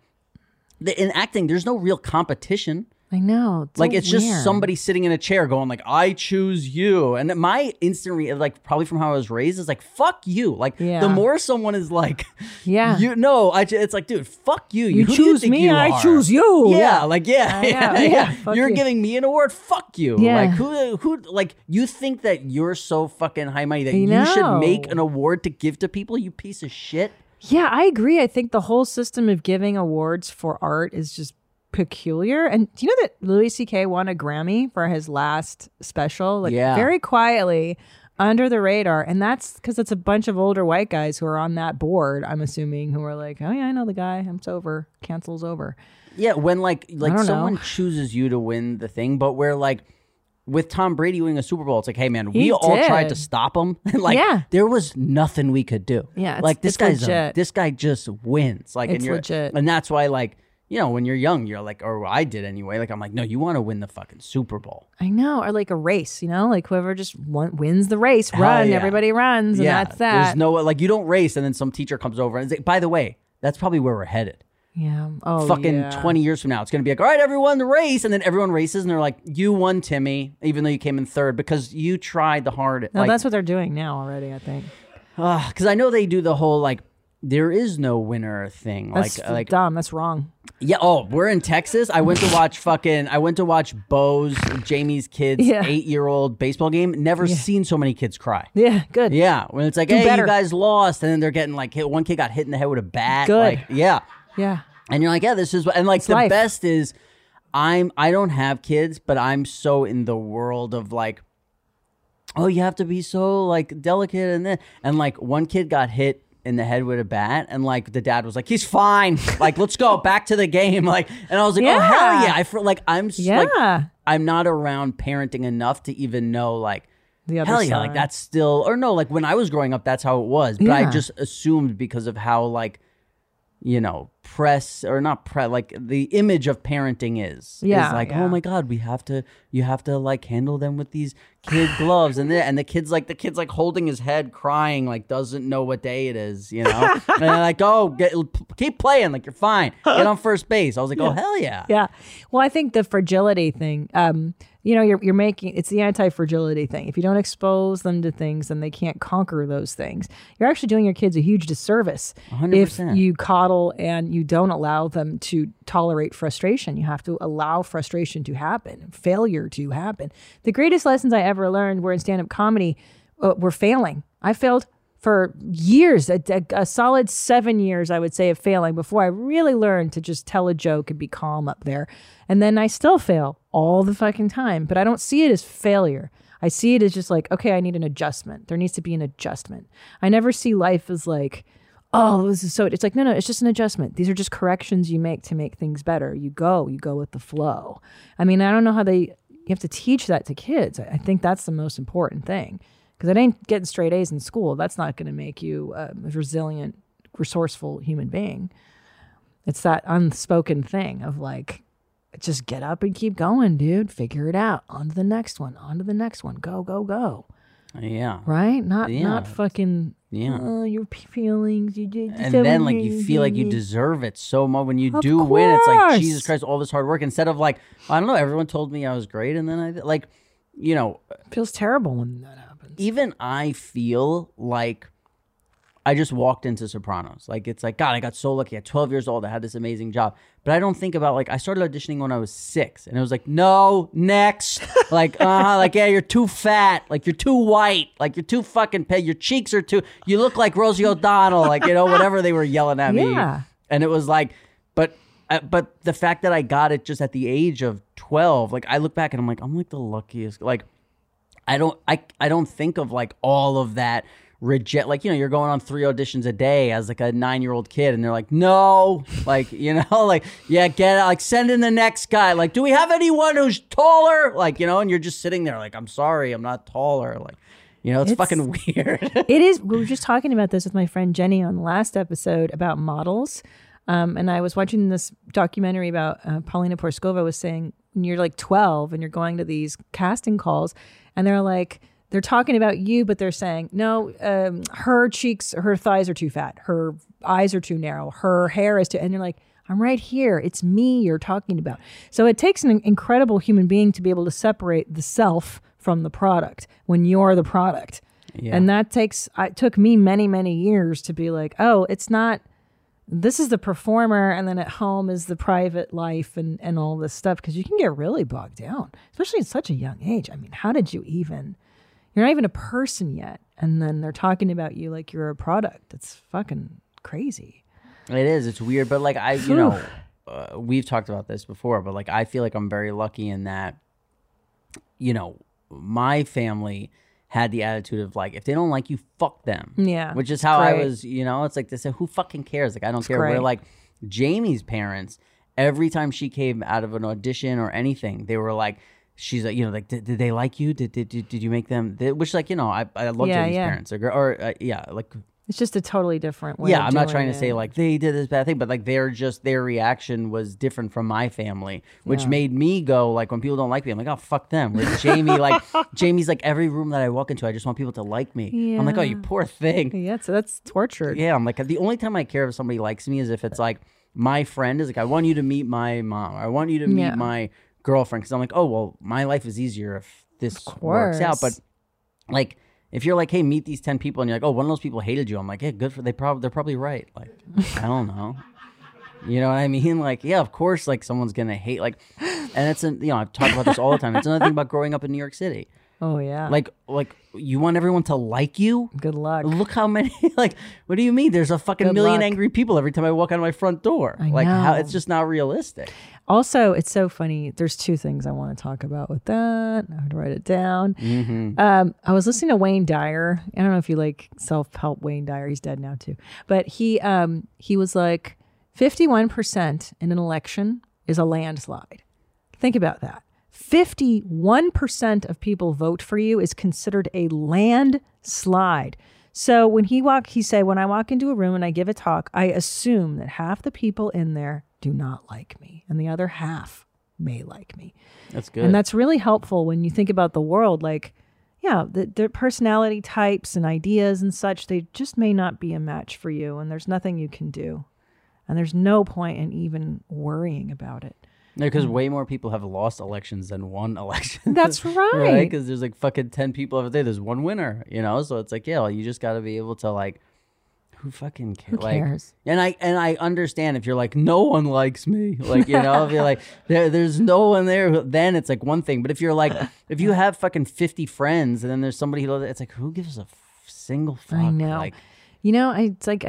in acting, there's no real competition. I know. Like, so it's just weird. somebody sitting in a chair going like, I choose you. And my instant like, probably from how I was raised, is like, fuck you. Like, Yeah. the more someone is like, Yeah. you know, it's like, dude, fuck you. You Who do you choose think me, you I are? choose you. Yeah, Yeah. like, yeah, I know, yeah, yeah, fuck You're you. giving me an award. Fuck you. Yeah. Like, who, like, you think that you're so fucking high money that I you should know. make an award to give to people, you piece of shit? Yeah, I agree. I think the whole system of giving awards for art is just peculiar. And do you know that Louis C.K. won a Grammy for his last special? Like, Yeah. very quietly, under the radar. And that's because it's a bunch of older white guys who are on that board, I'm assuming, who are like, oh yeah, I know the guy. It's over. Cancel's over. Yeah, when like don't someone know. chooses you to win the thing, but where like with Tom Brady winning a Super Bowl, it's like, hey man, we He all tried did. to stop him. Like, Yeah. there was nothing we could do. Yeah, it's- like this it's guy's legit. this guy just wins. Like, It's and you're legit. and that's why, like, you know, when you're young, you're like, or I did anyway. Like, I'm like, no, you want to win the fucking Super Bowl. I know. Or like a race, you know, like whoever just wins the race, Hell run, yeah. everybody runs, and that's that. There's no, like, you don't race, and then some teacher comes over and is like, by the way, that's probably where we're headed. Yeah. Oh, Fucking yeah. 20 years from now, it's going to be like, all right, everyone, the race. And then everyone races, and they're like, you won, Timmy, even though you came in third because you tried the hard. No, like, that's what they're doing now already, I think. because I know they do the whole, like, there is no winner thing. That's like dumb. That's wrong. yeah. Oh, we're in Texas. I went to watch Bo's, Jamie's kids' Yeah. 8-year-old baseball game. Never seen so many kids cry. Yeah, good. Yeah, when it's like, Do hey, better. you guys lost, and then they're getting like hit. One kid got hit in the head with a bat. Good. Like, yeah. Yeah. And you're like, yeah, this is what, and like the life. best is, I don't have kids, but I'm so in the world of like, oh, you have to be so like delicate and then, and like one kid got hit in the head with a bat, and like the dad was like, he's fine, like let's go back to the game, like, and I was like, oh Yeah. hell yeah, I feel like I'm like, Yeah. I'm not around parenting enough to even know like. The other Hell yeah, side. like that's still, or no, like when I was growing up, that's how it was. But I Yeah. just assumed because of how like, you know, like the image of parenting is Yeah, like, yeah. oh my God, you have to like handle them with these kid gloves, and the kid's like holding his head crying, like doesn't know what day it is, you know, and they're like, oh, keep playing, like you're fine, get on first base. I was like, oh hell yeah. Yeah. Well, I think the fragility thing, you know, you're making, it's the anti-fragility thing. If you don't expose them to things, then they can't conquer those things. You're actually doing your kids a huge disservice 100%. if you coddle and you don't allow them to tolerate frustration. You have to allow frustration to happen, failure to happen. The greatest lessons I ever learned were in stand-up comedy, were failing. I failed for years, a solid 7 years, I would say, of failing before I really learned to just tell a joke and be calm up there. And then I still fail all the fucking time, but I don't see it as failure. I see it as just like, okay, I need an adjustment. There needs to be an adjustment. I never see life as like, oh, this is so, it's like, no, it's just an adjustment. These are just corrections you make to make things better. You go with the flow. I mean, I don't know how you have to teach that to kids. I think that's the most important thing. Because it ain't getting straight A's in school. That's not going to make you a resilient, resourceful human being. It's that unspoken thing of like, just get up and keep going, dude. Figure it out. On to the next one. On to the next one. Go, go, go. Yeah. Right? Not Yeah. fucking, Yeah. your feelings. You did. And then like you feel like you deserve it so much when you do win. It's like, course. Jesus Christ, all this hard work, instead of like, I don't know, everyone told me I was great, and then I like, you know, Feels terrible when that happens. even I feel like I just walked into Sopranos. Like, it's like, God, I got so lucky. At 12 years old, I had this amazing job. But I don't think about, like, I started auditioning when I was 6. And it was like, no, next. Like, like, yeah, you're too fat. Like, you're too white. Like, you're too fucking pale. Your cheeks are too, you look like Rosie O'Donnell. Like, you know, whatever they were yelling at me. Yeah. And it was like, but the fact that I got it just at the age of 12, like, I look back and I'm like, I'm like the luckiest. Like, I don't think of like all of that reject, like, you know, you're going on 3 auditions a day as like a 9-year-old kid, and they're like, no, like, you know, like, yeah, get it, like, send in the next guy, like, do we have anyone who's taller, like, you know, and you're just sitting there like, I'm sorry, I'm not taller, like, You know, it's fucking weird. It is. We were just talking about this with my friend Jenny on the last episode about models. And I was watching this documentary about Paulina Porskova was saying when you're like 12 and you're going to these casting calls and they're talking about you, but they're saying, no, her cheeks, her thighs are too fat. Her eyes are too narrow. Her hair is too, and you're like, I'm right here. It's me you're talking about. So it takes an incredible human being to be able to separate the self from the product when you're the product. Yeah. And it took me many, many years to be like, oh, it's not, this is the performer. And then at home is the private life and all this stuff. Because you can get really bogged down, especially at such a young age. I mean, how did you even, you're not even a person yet. And then they're talking about you like you're a product. It's fucking crazy. It is. It's weird. But like we've talked about this before, but like I feel like I'm very lucky in that, you know, my family had the attitude of like, if they don't like you, fuck them. Yeah. Which is how I was, you know, it's like they said, who fucking cares? Like, I don't care. Great. Where like Jamie's parents, every time she came out of an audition or anything, they were like, she's like, you know, like, did they like you? Did you make them? Which like, you know, I love Jamie's parents. Like. It's just a totally different way. Yeah, I'm not trying to say like they did this bad thing, but like their reaction was different from my family, which made me go like when people don't like me, I'm like, oh fuck them. Whereas Jamie's like every room that I walk into, I just want people to like me. Yeah. I'm like, oh you poor thing. Yeah, so that's tortured. Yeah, I'm like the only time I care if somebody likes me is if it's like my friend is like, I want you to meet my mom. I want you to meet my girlfriend because I'm like, oh well, my life is easier if this works out. But like. If you're like, hey, meet these 10 people, and you're like, oh, one of those people hated you, I'm like, yeah, good for they're probably right. Like, I don't know. You know what I mean? Like, yeah, of course, like someone's gonna hate. Like, and it's I've talked about this all the time. It's another thing about growing up in New York City. Oh yeah. Like you want everyone to like you? Good luck. Look how many. Like, what do you mean? There's a fucking million angry people every time I walk out of my front door. I like, know. how it's just not realistic. Also, it's so funny. There's two things I want to talk about with that. I would write it down. Mm-hmm. I was listening to Wayne Dyer. I don't know if you like self-help Wayne Dyer. He's dead now too. But he was like, 51% in an election is a landslide. Think about that. 51% of people vote for you is considered a landslide. So when he said, when I walk into a room and I give a talk, I assume that half the people in there do not like me and the other half may like me. That's good. And that's really helpful when you think about the world. Like, yeah, their personality types and ideas and such, they just may not be a match for you. And there's nothing you can do. And there's no point in even worrying about it. No, because way more people have lost elections than won elections. That's right. Right? Because there's like fucking 10 people over there. There's one winner, you know? So it's like, yeah, well, you just got to be able to like, who fucking cares? Who cares? Like, and I understand if you're like, no one likes me. Like, you know, if you're like, there's no one there, then it's like one thing. But if you're like, if you have fucking 50 friends and then there's somebody who, it's like, who gives a single fuck? I know. Like, you know, it's like,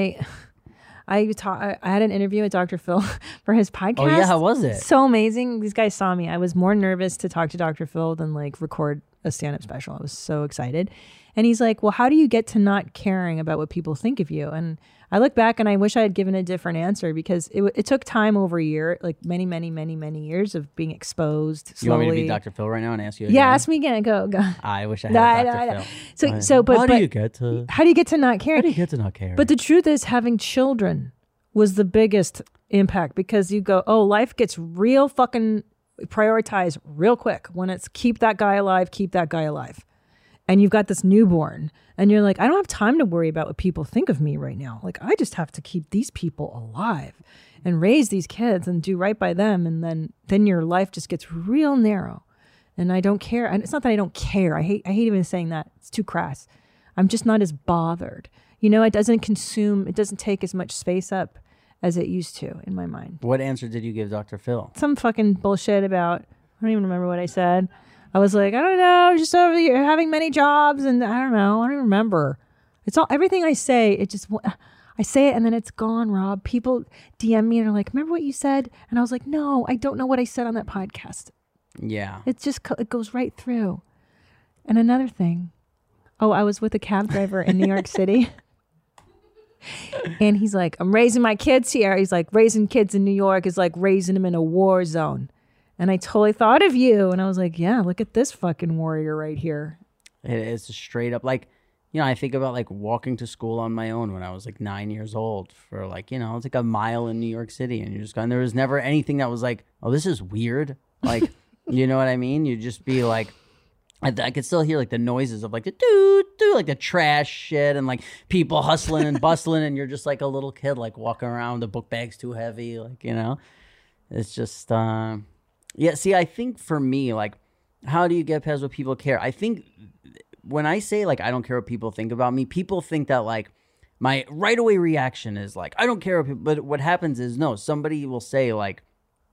I had an interview with Dr. Phil for his podcast. Oh yeah, how was it? So amazing. These guys saw me. I was more nervous to talk to Dr. Phil than like record a stand-up special. I was so excited. And he's like, well, how do you get to not caring about what people think of you? And I look back and I wish I had given a different answer because it took time over a year, like many, many, many, many years of being exposed slowly. You want me to be Dr. Phil right now and ask you again? Yeah, ask me again. Go. I wish I had Dr. Phil. How do you get to not care? How do you get to not care? But the truth is having children was the biggest impact because you go, oh, life gets real fucking prioritized real quick when it's keep that guy alive. And you've got this newborn and you're like, I don't have time to worry about what people think of me right now. Like, I just have to keep these people alive and raise these kids and do right by them. And then your life just gets real narrow. And I don't care. And it's not that I don't care. I hate even saying that. It's too crass. I'm just not as bothered. You know, it doesn't take as much space up as it used to in my mind. What answer did you give Dr. Phil? Some fucking bullshit about, I don't even remember what I said. I was like, I don't know, just over here having many jobs and I don't know, I don't remember. It's all, everything I say, I say it and then it's gone, Rob. People DM me and are like, remember what you said? And I was like, no, I don't know what I said on that podcast. Yeah. It goes right through. And another thing, I was with a cab driver in New York City. And he's like, I'm raising my kids here. He's like, raising kids in New York is like raising them in a war zone. And I totally thought of you. And I was like, yeah, look at this fucking warrior right here. It's a straight up like, I think about like walking to school on my own when I was like 9 years old for like, it's like a mile in New York City, and you're just going. There was never anything that was like, oh, this is weird. Like, you know what I mean? You'd just be like, I could still hear like the noises of like the doo, like the trash shit and like people hustling and bustling, and you're just like a little kid like walking around. The book bag's too heavy, like, it's just See, I think for me, like, how do you get past what people care? I think when I say like I don't care what people think about me, people think that like my right away reaction is like I don't care what people, but what happens is no, somebody will say like,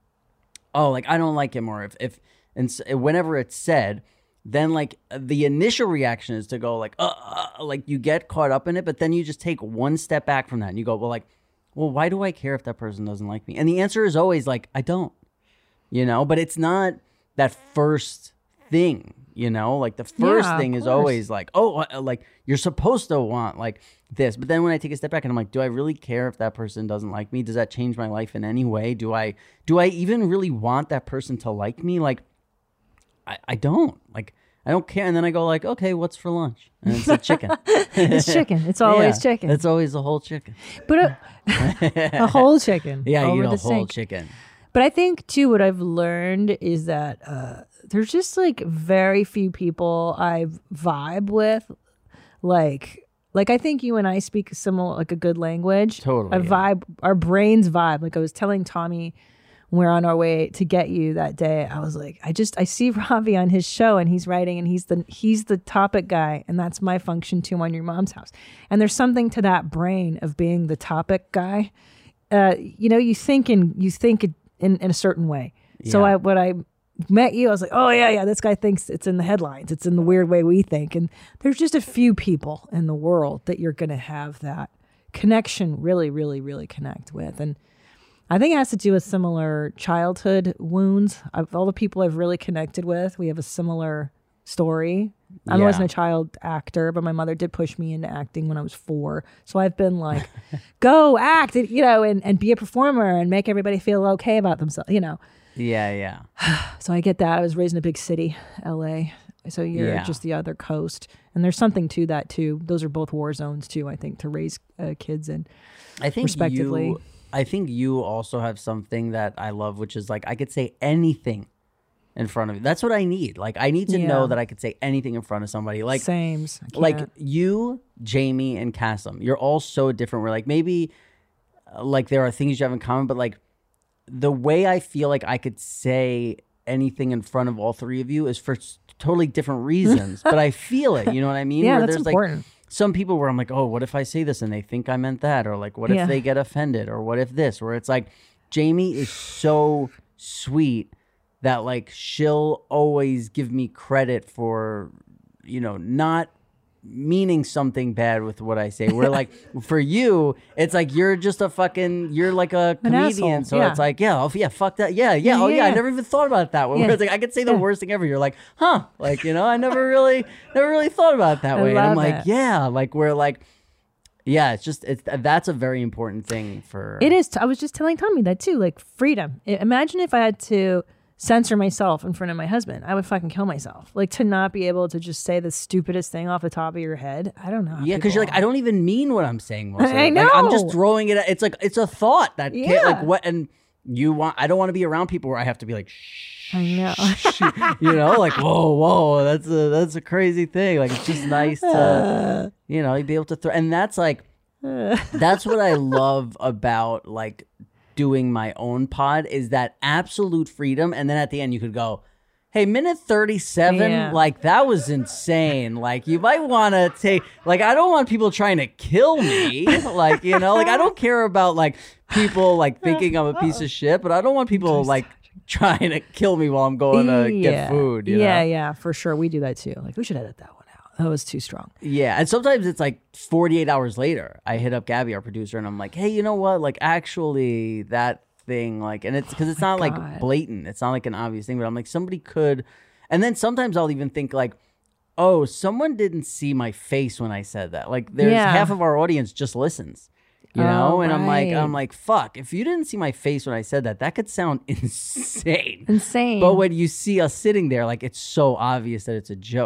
oh, like I don't like him, or if whenever it's said, then like the initial reaction is to go like you get caught up in it, but then you just take one step back from that and you go, well, why do I care if that person doesn't like me? And the answer is always like I don't, but it's not that first thing, like the first thing is always like, oh, like you're supposed to want like this. But then when I take a step back and I'm like, do I really care if that person doesn't like me? Does that change my life in any way? Do I even really want that person to like me? Like, I don't. Like, I don't care. And then I go like, okay, what's for lunch? And it's a chicken. It's chicken. It's always chicken. It's always a whole chicken. But a whole chicken. Yeah, over you eat a the whole sink. chicken. But I think, too, what I've learned is that there's just, like, very few people I vibe with. Like I think you and I speak similar, like, a good language. Totally. Our brains vibe. Like, I was telling Tommy when we're on our way to get you that day, I was like, I see Ravi on his show, and he's writing, and he's the topic guy, and that's my function, too, on Your Mom's House. And there's something to that brain of being the topic guy. You think in a certain way. Yeah. So when I met you, I was like, oh yeah, this guy thinks it's in the headlines. It's in the weird way we think. And there's just a few people in the world that you're going to have that connection really, really, really connect with. And I think it has to do with similar childhood wounds. All the people I've really connected with, we have a similar story. I wasn't a child actor, but my mother did push me into acting when I was 4. So I've been like, go act, and be a performer and make everybody feel okay about themselves, Yeah. So I get that. I was raised in a big city, LA. So you're just the other coast. And there's something to that too. Those are both war zones too, I think, to raise kids in, I think respectively. I think you also have something that I love, which is like I could say anything in front of you. That's what I need. Like I need to know that I could say anything in front of somebody. Like Sames. Like you, Jamie, and Kasim, you're all so different. We're like maybe like there are things you have in common, but like the way I feel like I could say anything in front of all three of you is for totally different reasons. But I feel it. You know what I mean? Yeah, where that's there's important. Like some people where I'm like, oh, what if I say this and they think I meant that? Or like, what if they get offended? Or what if this? Where it's like, Jamie is so sweet that like she'll always give me credit for, not meaning something bad with what I say. Where like for you, it's like you're just you're like a comedian. So it's like, fuck that. Yeah. I never even thought about it that way. Where it's like I could say the worst thing ever. You're like, huh? Like, I never really thought about it that way. And I'm like, like we're like, that's a very important thing for it is. I was just telling Tommy that too, like freedom. Imagine if I had to censor myself in front of my husband. I would fucking kill myself. Like to not be able to just say the stupidest thing off the top of your head. I don't know. Yeah, because you're like, I don't even mean what I'm saying. Most of I it. know. Like, I'm just throwing it. It's like it's a thought that can't, like what and you want. I don't want to be around people where I have to be like, shh. I know. Like whoa, that's a crazy thing. Like it's just nice to you'd be able to throw. And that's like that's what I love about like doing my own pod is that absolute freedom. And then at the end you could go, hey, minute 37, like that was insane. Like you might want to take, like, I don't want people trying to kill me. Like, like I don't care about like people like thinking I'm a piece of shit, but I don't want people like trying to kill me while I'm going to get food. You know? Yeah, for sure. We do that too. Like we should edit that one out. That was too strong. Yeah. And sometimes it's like 48 hours later, I hit up Gabby, our producer, and I'm like, hey, you know what? Like actually that thing, like, and it's because it's not like blatant. It's not like an obvious thing, but I'm like, somebody could. And then sometimes I'll even think like, oh, someone didn't see my face when I said that. Like there's half of our audience just listens. You know, and I'm like, fuck, if you didn't see my face when I said that, that could sound insane. Insane. But when you see us sitting there, like, it's so obvious that it's a joke.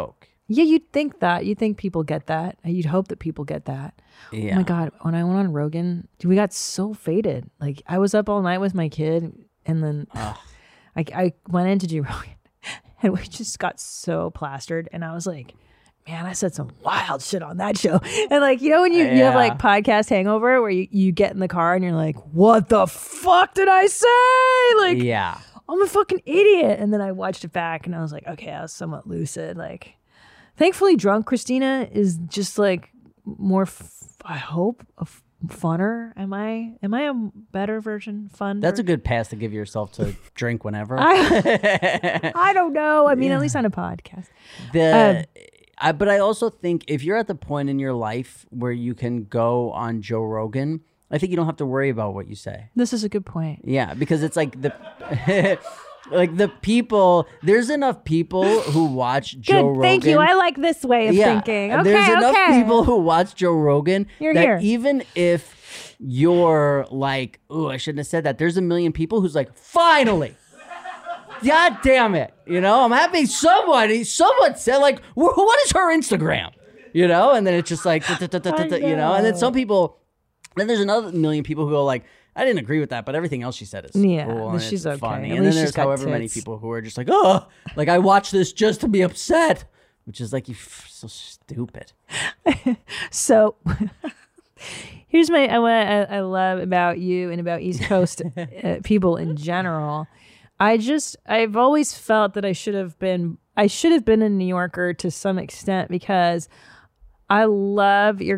Yeah, you'd think that. You'd think people get that. You'd hope that people get that. Yeah. Oh my God. When I went on Rogan, dude, we got so faded. Like I was up all night with my kid and then I went in to do Rogan and we just got so plastered. And I was like, man, I said some wild shit on that show. And like, you know, when you have like podcast hangover where you get in the car and you're like, what the fuck did I say? Like, Yeah. I'm a fucking idiot. And then I watched it back and I was like, okay, I was somewhat lucid. Like, thankfully, drunk Christina is just like more, I hope, funner. Am I a better version? Fun? That's a good pass to give yourself to drink whenever. I don't know. I mean, at least on a podcast. But I also think if you're at the point in your life where you can go on Joe Rogan, I think you don't have to worry about what you say. This is a good point. Yeah, because it's like like the people. There's enough people who watch Joe Rogan. Thank you. I like this way of thinking. Okay, there's enough people who watch Joe Rogan that here. even if you're like, "Ooh, I shouldn't have said that," there's a million people who's like, "Finally." God damn it. You know, I'm happy someone said, like, what is her Instagram? You know, and then it's just like, you know, and then some people, then there's another million people who go like, I didn't agree with that, but everything else she said is cool and she's it's okay. funny. At And then least she's there's got however many tits. people who are just like, oh, like I watched this just to be upset, which is like, so stupid. So here's what I love about you and about East Coast people in general. I've always felt that I should have been a New Yorker to some extent because I love your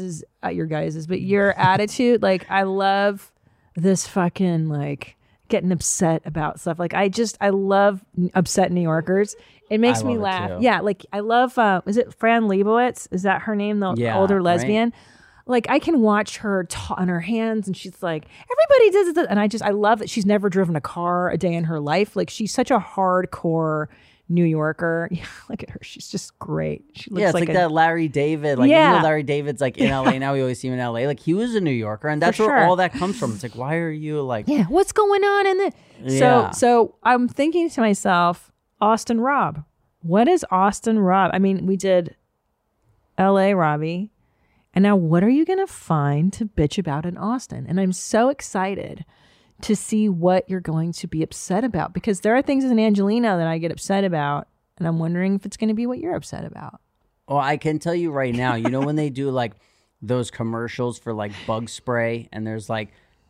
attitude. Like I love this fucking like getting upset about stuff. Like I love upset New Yorkers. It makes me laugh. too. Yeah, like I love is it Fran Lebowitz? Is that her name? The older lesbian. Right. Like I can watch her on her hands and she's like, everybody does it. And I love that she's never driven a car a day in her life. Like she's such a hardcore New Yorker. Yeah, look at her. She's just great. She looks It's like that Larry David. Like, even though Larry David's like in LA now, we always see him in LA. Like he was a New Yorker and that's where all that comes from. It's like, why are you like, what's going on in the, so I'm thinking to myself, Austin Rob, what is Austin Rob? I mean, we did LA Robbie. And now what are you going to find to bitch about in Austin? And I'm so excited to see what you're going to be upset about because there are things in Angelina that I get upset about. And I'm wondering if it's going to be what you're upset about. Well, I can tell you right now, you know, when they do like those commercials for like bug spray and there's like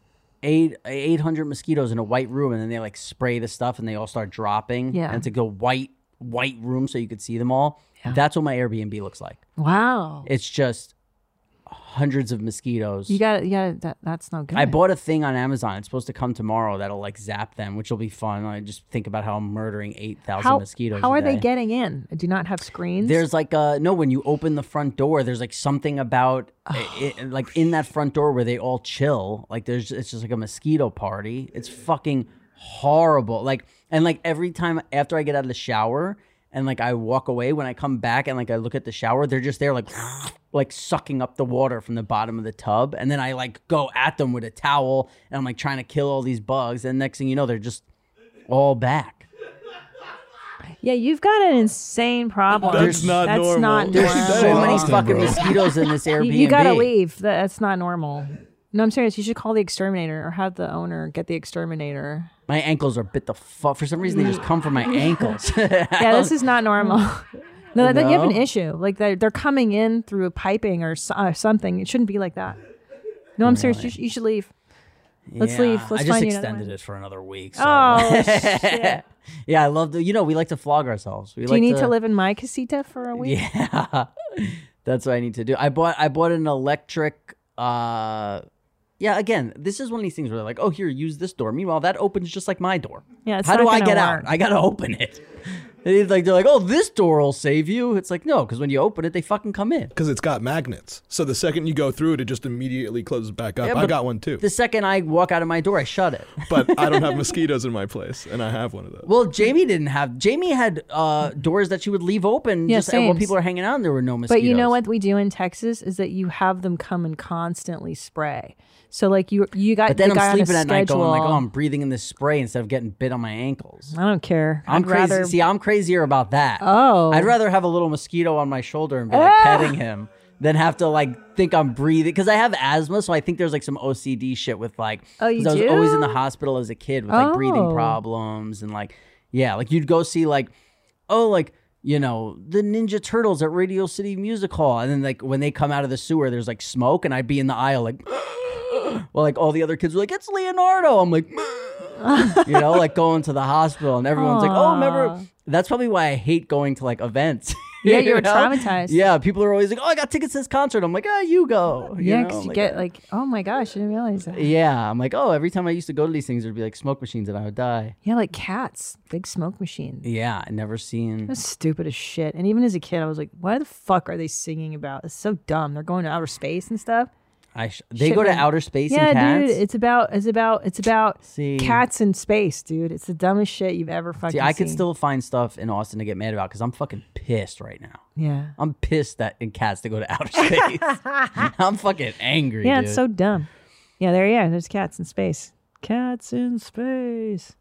800 mosquitoes in a white room and then they like spray the stuff and they all start dropping. Yeah. And it's like a white room so you could see them all. Yeah. That's what my Airbnb looks like. Wow. It's just hundreds of mosquitoes. You got that's not good. I bought a thing on Amazon. It's supposed to come tomorrow that'll like zap them, which will be fun. I just think about how I'm murdering 8,000 mosquitoes. How a are they day. getting in? Do you not have screens? There's like no, when you open the front door, there's like something about it, like in that front door where they all chill. Like it's just like a mosquito party. It's fucking horrible. Like, and like every time after I get out of the shower and like I walk away, when I come back and like I look at the shower, they're just there like sucking up the water from the bottom of the tub. And then I like go at them with a towel and I'm like trying to kill all these bugs. And next thing you know, they're just all back. Yeah, you've got an insane problem. That's not normal. Not There's normal. so many Austin, fucking bro. mosquitoes in this Airbnb. You gotta leave. That's not normal. No, I'm serious. You should call the exterminator or have the owner get the exterminator. My ankles are bit the fuck. For some reason, they just come from my ankles. Yeah, this is not normal. No, you have an No? issue. Like they're coming in through piping or something. It shouldn't be like that. No, I'm serious. You should leave. Let's leave. Let's I just find you another extended one. it for another week. So. Oh, shit. Yeah, I love we like to flog ourselves. Do you need to live in my casita for a week? Yeah, that's what I need to do. I bought an electric. Yeah, again, this is one of these things where they're like, oh, here, use this door. Meanwhile, that opens just like my door. Yeah, it's how not do I gonna get work. out? I gotta open it. And they're like, oh, this door will save you. It's like, no, because when you open it, they fucking come in. Because it's got magnets. So the second you go through it, it just immediately closes back up. Yeah, I but got one too. The second I walk out of my door, I shut it. But I don't have mosquitoes in my place, and I have one of those. Well, Jamie had doors that she would leave open Yeah, just while same. people are hanging out and there were no mosquitoes. But you know what we do in Texas is that you have them come and constantly spray. So like you got But then the guy I'm on a sleeping at night going like, schedule. oh, I'm breathing in this spray instead of getting bit on my ankles. I don't care. I'm I'd crazy. rather See, I'm crazy crazier about that. Oh. I'd rather have a little mosquito on my shoulder and be like petting him than have to like think I'm breathing, because I have asthma, so I think there's like some OCD shit with like. Oh, you 'cause I was do? always in the hospital as a kid with like breathing Oh. problems and like like you'd go see like the Ninja Turtles at Radio City Music Hall, and then like when they come out of the sewer, there's like smoke, and I'd be in the aisle like. Well, like all the other kids were like, it's Leonardo. I'm like, like going to the hospital, and everyone's like, oh, remember? That's probably why I hate going to like events. Yeah, you were traumatized. Yeah, people are always like, oh, I got tickets to this concert. I'm like, you go. Yeah, know? because you Like, get like, oh my gosh, I didn't realize that. yeah, I'm like, oh, every time I used to go to these things, there'd be like smoke machines and I would die. Yeah, like cats, big smoke machine. Yeah, I never seen. That's stupid as shit. And even as a kid, I was like, why the fuck are they singing about? It's so dumb. They're going to outer space and stuff. They Shit, go to man. outer space Yeah, and cats? dude, it's about See. cats in space, dude. It's the dumbest shit you've ever fucking See, I could seen. still find stuff in Austin to get mad about because I'm fucking pissed right now. Yeah. I'm pissed that in cats to go to outer space. I'm fucking angry. Yeah, dude. it's so dumb. Yeah, there you are. There's cats in space. Cats in space.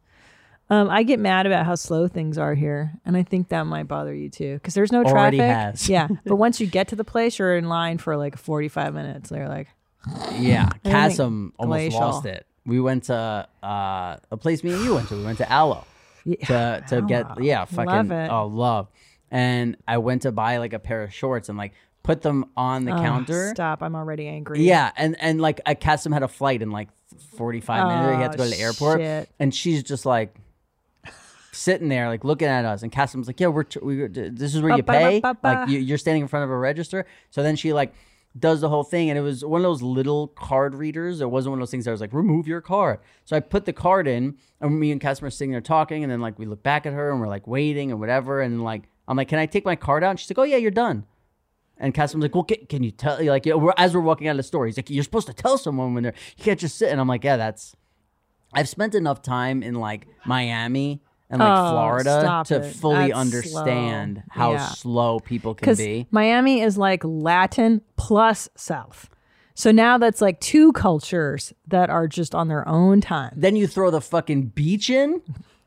I get mad about how slow things are here, and I think that might bother you too, because there's no Already traffic. has. Yeah, but once you get to the place, you're in line for like 45 minutes. They're like, Yeah, Everything Chasm almost glacial. lost it. We went to a place me and you went to. We went to Aloe to get fucking Love it. love. And I went to buy like a pair of shorts and like put them on the counter. Stop! I'm already angry. Yeah, and like Chasm had a flight in like 45 minutes. He had to go to the airport, shit. and she's just like sitting there like looking at us. And Chasm's like, yeah, this is where you pay. Like you're standing in front of a register. So then she like does the whole thing, and it was one of those little card readers. It wasn't one of those things that was like, remove your card. So I put the card in, and me and Cassim are sitting there talking, and then like we look back at her and we're like waiting and whatever, and like I'm like, can I take my card out? And she's like, oh yeah, you're done. And Cassim's like, well, can you tell? Like, as we're walking out of the store, he's like, you're supposed to tell someone when they're, you can't just sit. And I'm like, yeah, I've spent enough time in like Miami and like Florida to fully understand how slow people can be. Miami is like Latin plus South. So now that's like two cultures that are just on their own time. Then you throw the fucking beach in,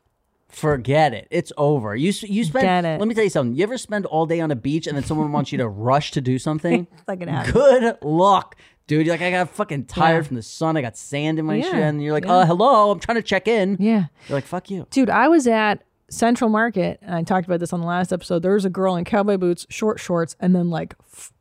forget it. It's over. You spend, Get it. let me tell you something. You ever spend all day on a beach and then someone wants you to rush to do something? Fucking happens. Good luck. Dude, you're like, I got fucking tired from the sun. I got sand in my shit. And you're like, hello, I'm trying to check in. Yeah. You're like, fuck you. Dude, I was at Central Market, and I talked about this on the last episode. There was a girl in cowboy boots, short shorts, and then like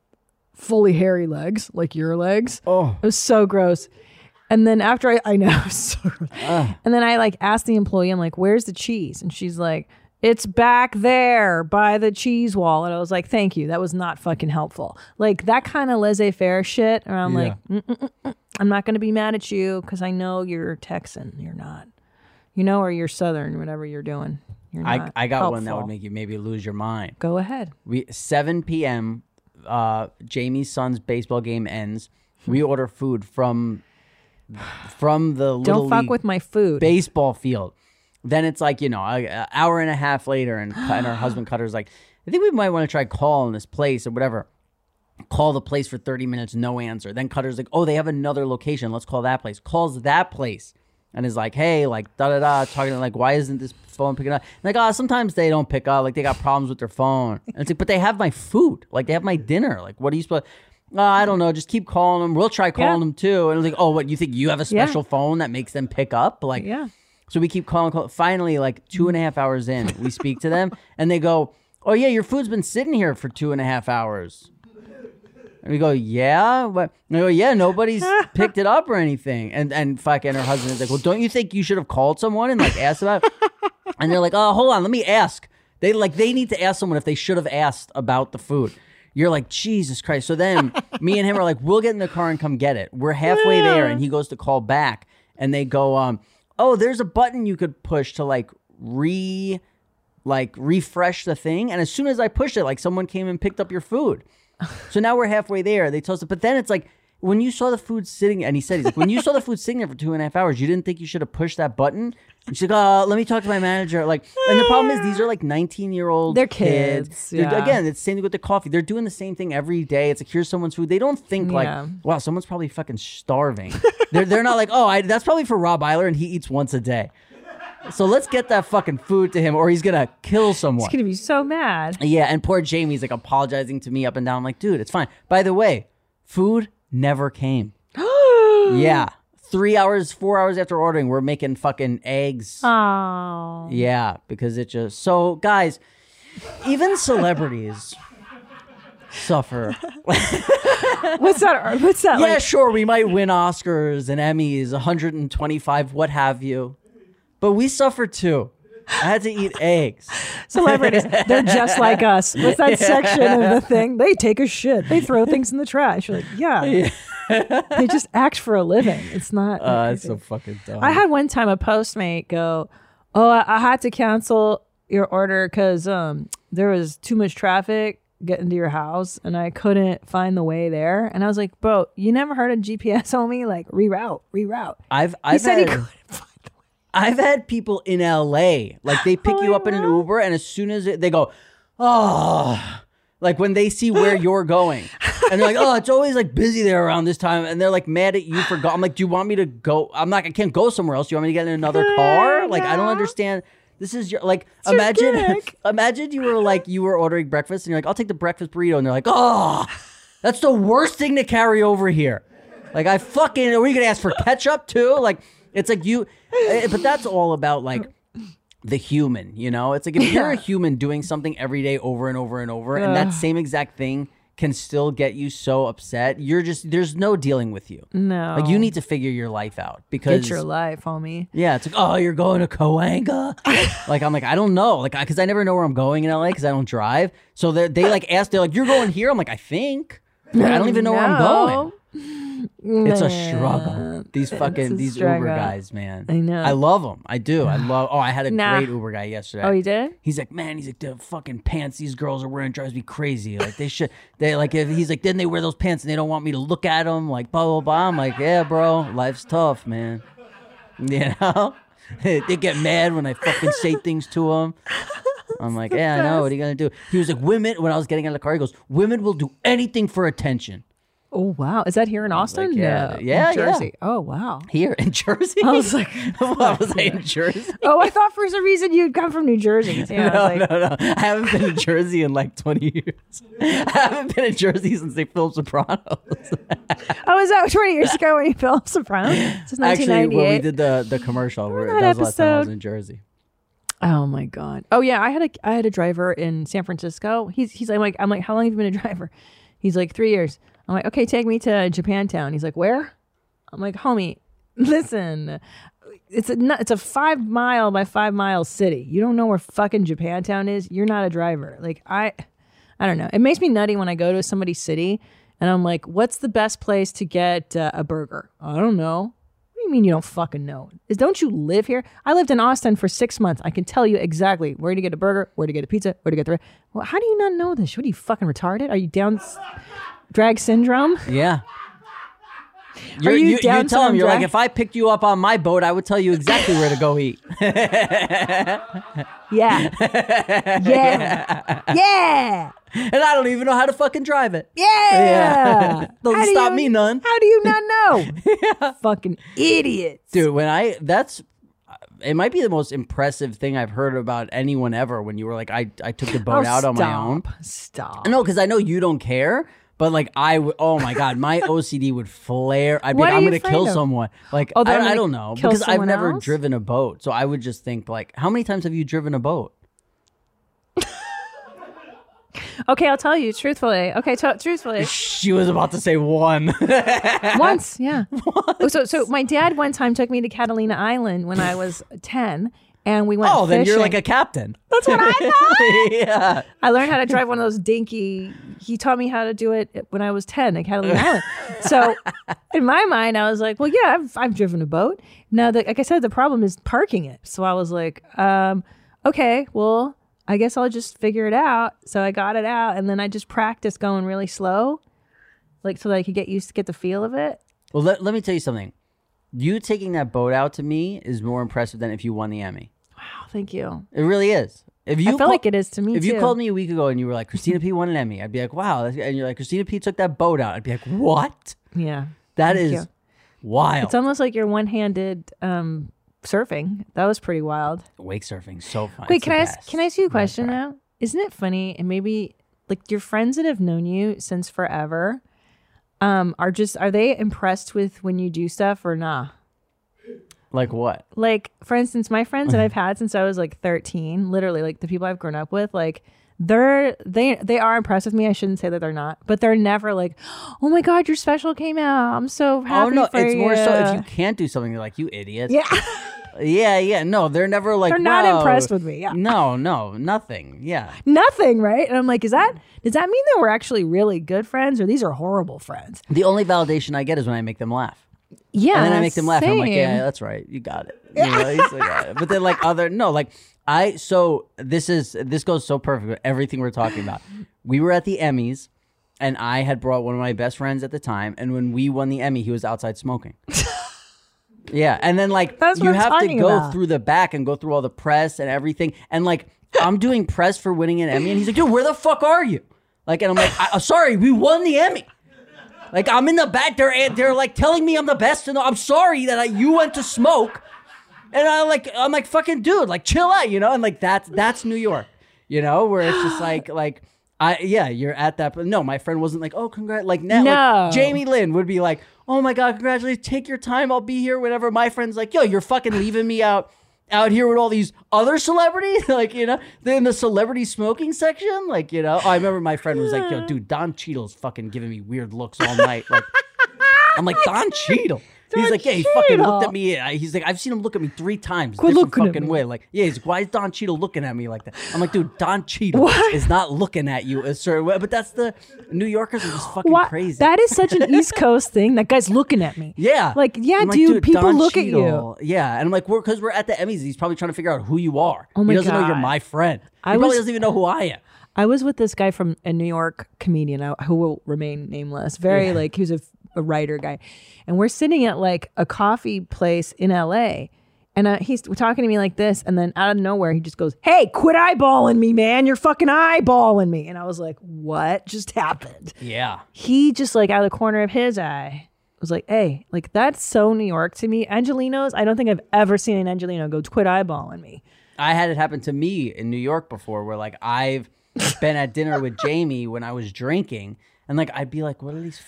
fully hairy legs, like your legs. Oh. It was so gross. And then after I know, it was so gross. And then I like asked the employee, I'm like, where's the cheese? And she's like, it's back there by the cheese wall. And I was like, thank you. That was not fucking helpful. Like that kind of laissez-faire shit. And I'm like, I'm not going to be mad at you because I know you're Texan. You're not. Or you're Southern, whatever you're doing. You're not I got one that helpful. would make you maybe lose your mind. Go ahead. 7 p.m., Jamie's son's baseball game ends. We order food from the Little Don't fuck League with my food. baseball field. Then it's like, an hour and a half later, and her husband Cutter's like, I think we might want to try calling this place or whatever. Call the place for 30 minutes, no answer. Then Cutter's like, oh, they have another location. Let's call that place. Calls that place and is like, hey, like, da-da-da, talking to like, why isn't this phone picking up? And like, sometimes they don't pick up. Like, they got problems with their phone. And it's like, but they have my food. Like, they have my dinner. Like, what are you supposed I don't know. Just keep calling them. We'll try calling them too. And it's like, oh, what, you think you have a special phone that makes them pick up? Like, so we keep calling. Finally, like 2.5 hours in, we speak to them and they go, oh yeah, your food's been sitting here for 2.5 hours. And we go, yeah? But they go, yeah, nobody's picked it up or anything. And fucking her husband is like, well, don't you think you should have called someone and like asked about it? And they're like, oh, hold on, let me ask. They need to ask someone if they should have asked about the food. You're like, Jesus Christ. So then me and him are like, we'll get in the car and come get it. We're halfway there and he goes to call back and they go, oh, there's a button you could push to like refresh the thing. And as soon as I pushed it, like someone came and picked up your food. So now we're halfway there. They told us, but then it's like, when you saw the food sitting, and he's like, when you saw the food sitting there for 2.5 hours, you didn't think you should have pushed that button? And she's like, let me talk to my manager. Like, and the problem is these are like 19-year-old They're kids. Again, it's the same thing with the coffee. They're doing the same thing every day. It's like, here's someone's food. They don't think like, wow, someone's probably fucking starving. they're not like, oh, that's probably for Rob Eiler and he eats once a day. So let's get that fucking food to him, or he's gonna kill someone. He's gonna be so mad. Yeah, and poor Jamie's like apologizing to me up and down. I'm like, dude, it's fine. By the way, food never came. Yeah. 3 hours, 4 hours after ordering, we're making fucking eggs. Oh. Yeah, because it just... So, guys, even celebrities suffer. What's that? What's that? Yeah, like? sure, we might win Oscars and Emmys, 125, what have you. But we suffer too. I had to eat eggs. Celebrities, they're just like us. What's that section of the thing? They take a shit. They throw things in the trash. You're like, yeah. They just act for a living. It's not. It's so fucking dumb. I had one time a Postmate go, "Oh, I had to cancel your order because there was too much traffic getting to your house, and I couldn't find the way there." And I was like, "Bro, you never heard of GPS, homie? Like reroute." I've had people in LA, like they pick you up in an Uber, and as soon as they go, oh, like when they see where you're going, and they're like, oh, it's always like busy there around this time, and they're like mad at you for I'm like, do you want me to go? I can't go somewhere else. Do you want me to get in another car? Like, I don't understand. This is your like. Imagine you were ordering breakfast, and you're like, I'll take the breakfast burrito, and they're like, oh, that's the worst thing to carry over here. Like, are you gonna ask for ketchup too? Like. It's like but that's all about like the human, you know? It's like if you're a human doing something every day over and over and over, and that same exact thing can still get you so upset, there's no dealing with you. No. Like you need to figure your life out because. Get your life, homie. Yeah, it's like, oh, you're going to Cahuenga? Like, I'm like, I don't know. Like, because I never know where I'm going in LA because I don't drive. So they like ask, they're like, you're going here? I'm like, I think. Like, I don't even know where I'm going. It's a struggle. These Uber guys, man. I know. I love them. I do. I had a great Uber guy yesterday. Oh, you did? He's like, the fucking pants these girls are wearing drives me crazy. Like he's like, then they wear those pants and they don't want me to look at them. Like, blah, blah, blah. I'm like, yeah, bro, life's tough, man. You know? They get mad when I fucking say things to them. I'm like, yeah, I know. What are you going to do? He was like, women, when I was getting out of the car, he goes, women will do anything for attention. Oh, wow. Is that here in Austin? Like, yeah, in Jersey. Yeah. Oh, wow. Here in Jersey? I was like, what was I in Jersey? Oh, I thought for some reason you'd come from New Jersey. Yeah, no. I haven't been in Jersey in like 20 years. I haven't been in Jersey since they filmed Sopranos. Was that 20 years ago when you filmed Sopranos? Since 1998? Actually, when we did the commercial, that was the last time I was in Jersey. Oh my God. Oh yeah, I had a driver in San Francisco. He's like, I'm like, how long have you been a driver? He's like, 3 years. I'm like, okay, take me to Japantown. He's like, where? I'm like, homie, listen, it's a 5 mile by 5 mile city. You don't know where fucking Japantown is. You're not a driver. Like I don't know. It makes me nutty when I go to somebody's city and I'm like, what's the best place to get a burger? I don't know. What do you mean you don't fucking know? Don't you live here? I lived in Austin for 6 months. I can tell you exactly where to get a burger, where to get a pizza, where to get the. Well, how do you not know this? What are you fucking retarded? Are you down? Drag syndrome? Yeah. You tell him, you're like, if I picked you up on my boat, I would tell you exactly where to go eat. Yeah. And I don't even know how to fucking drive it. Yeah. Doesn't stop me none. How do you not know? Fucking idiots. Dude, it might be the most impressive thing I've heard about anyone ever when you were like, I took the boat out on my own. Stop. No, because I know you don't care. But like oh my God, my OCD would flare. I'd be like, I'm going to kill someone. Like, I don't know. Because I've never driven a boat. So I would just think like, how many times have you driven a boat? Okay, I'll tell you truthfully. Okay, truthfully. She was about to say one. Once, yeah. Once. So my dad one time took me to Catalina Island when I was 10. And we went fishing. Then you're like a captain. That's what I thought. Yeah. I learned how to drive one of those dinky. He taught me how to do it when I was 10 at Catalina Island. So in my mind, I was like, well, yeah, I've driven a boat. Now, like I said, the problem is parking it. So I was like, okay, well, I guess I'll just figure it out. So I got it out, and then I just practiced going really slow, like so that I could get the feel of it. Well, let me tell you something. You taking that boat out to me is more impressive than if you won the Emmy. Wow, thank you. It really is. I feel like it is to me, If too. you called me a week ago and you were like, Christina P. won an Emmy, I'd be like, wow. And you're like, Christina P. took that boat out. I'd be like, what? Yeah. That is wild. It's almost like your one-handed surfing. That was pretty wild. Wake surfing, so fun. Wait, It's can the I best. ask you a question now? Isn't it funny? And maybe like your friends that have known you since forever, are they impressed with when you do stuff or nah? Like what? Like, for instance, my friends that I've had since I was like 13, literally like the people I've grown up with, like they are impressed with me. I shouldn't say that they're not, but they're never like, oh my God, your special came out. I'm so happy Oh no, for it's you. more so if you can't do something, they're like, you idiot. Yeah. Yeah. No, they're never like, They're not "Wow." impressed with me. Yeah. No, nothing. Yeah. Nothing, right? And I'm like, does that mean that we're actually really good friends or these are horrible friends? The only validation I get is when I make them laugh. Yeah. And then I make them laugh. And I'm like, same. yeah, that's right. You got it. You know, he's like, "Yeah." But then like this goes so perfect with everything we're talking about. We were at the Emmys and I had brought one of my best friends at the time. And when we won the Emmy, he was outside smoking. Yeah. And then like, That's what you I'm have to talking go about. through the back and go through all the press and everything. And like, I'm doing press for winning an Emmy. And he's like, dude, where the fuck are you? Like, and I'm like, sorry, we won the Emmy. Like, I'm in the back. They're like telling me I'm the best. And I'm sorry that you went to smoke. And I'm like, fucking dude, like, chill out, you know? And like, that's New York, you know, where it's just like, you're at that. But no, my friend wasn't like, oh, congrats. Like, now, No. like, Jamie Lynn would be like, oh my God, congratulations. Take your time. I'll be here. Whatever. My friend's like, yo, you're fucking leaving me out here with all these other celebrities. Like, you know, they're in the celebrity smoking section. Like, you know, I remember my friend was like, yo, dude, Don Cheadle's fucking giving me weird looks all night. Like, I'm like, Don Cheadle. He's like, yeah, he fucking looked at me. He's like, I've seen him look at me 3 times. Quit Different looking at fucking me. way. Like, yeah, he's like, why is Don Cheadle looking at me like that? I'm like, dude, Don Cheadle is not looking at you a certain way. But that's the New Yorkers are just fucking crazy. That is such an East Coast thing. That guy's looking at me. Yeah. Like, yeah, I'm dude, people Don look Cheadle. at you. Yeah. And I'm like, because we're at the Emmys, he's probably trying to figure out who you are. Oh my he doesn't know you're God. my friend. He I probably was- doesn't even know who I am. I was with this guy from a New York comedian who will remain nameless. Very like, he was a writer guy. And we're sitting at like a coffee place in LA. And he's talking to me like this. And then out of nowhere, he just goes, hey, quit eyeballing me, man. You're fucking eyeballing me. And I was like, what just happened? Yeah. He just like out of the corner of his eye was like, hey, like that's so New York to me. Angelinos, I don't think I've ever seen an Angelino go quit eyeballing me. I had it happen to me in New York before where like I've been at dinner with Jamie when I was drinking and like I'd be like, what is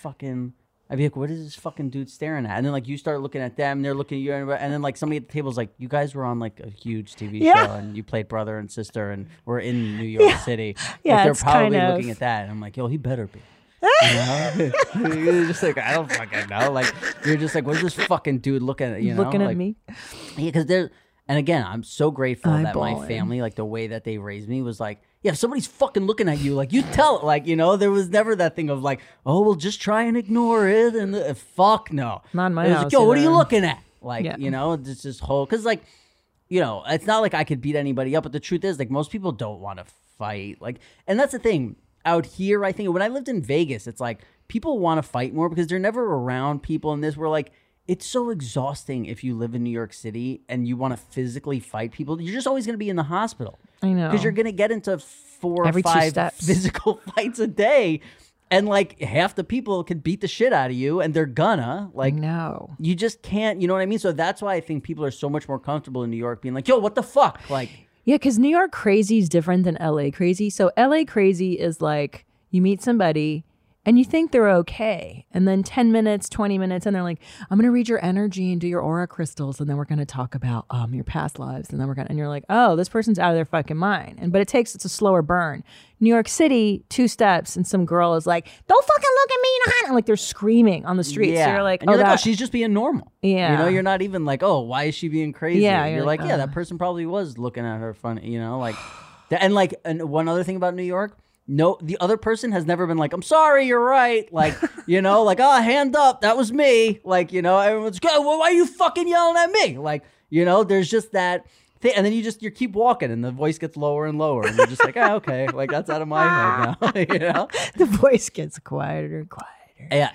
this fucking dude staring at? And then like you start looking at them, they're looking at you, and then like somebody at the table's like, you guys were on like a huge TV show and you played brother and sister and we're in New York City. Yeah, like, they're it's probably kind of- looking at that and I'm like, yo, he better be. You know? You're just like, I don't fucking know. Like you're just like, what's this fucking dude looking at? You know, Looking at like, me. Yeah, because they're, and again, I'm so grateful that my Eyeballing. family, like the way that they raised me was like, yeah, if somebody's fucking looking at you, like you tell, like, you know, there was never that thing of like, oh, we'll just try and ignore it. And fuck no. Not in my It was house like, yo, what are you either. looking at? Like, Yeah. you know, it's this whole, because like, you know, it's not like I could beat anybody up, but the truth is like most people don't want to fight. Like, and that's the thing out here. I think when I lived in Vegas, it's like people want to fight more because they're never around people in this. We're like, it's so exhausting if you live in New York City and you want to physically fight people. You're just always going to be in the hospital. I know. Because you're going to get into 4 Every or 2 5 steps. physical fights a day. And like half the people could beat the shit out of you and they're gonna. Like, No. you just can't, you know what I mean? So that's why I think people are so much more comfortable in New York being like, yo, what the fuck? Like, Yeah, because New York crazy is different than LA crazy. So LA crazy is like you meet somebody and you think they're okay. And then 10 minutes, 20 minutes, and they're like, I'm going to read your energy and do your aura crystals. And then we're going to talk about your past lives. And then and you're like, oh, this person's out of their fucking mind. But it's a slower burn. New York City, 2 steps, and some girl is like, don't fucking look at me. And like they're screaming on the street. yeah. So you're like, and you're like, oh, that- she's just being normal. Yeah. You know, you're not even like, oh, why is she being crazy? Yeah, You're you're like, like, yeah, that person probably was looking at her funny, you know, like, and one other thing about New York, no, the other person has never been like, I'm sorry, you're right. Like, you know, like, oh, hand up, that was me. Like, you know, everyone's go, well, why are you fucking yelling at me? Like, you know, there's just that thing. And then you keep walking and the voice gets lower and lower. And you're just like, oh, okay, like that's out of my head now, you know? the voice gets quieter and quieter. Yeah,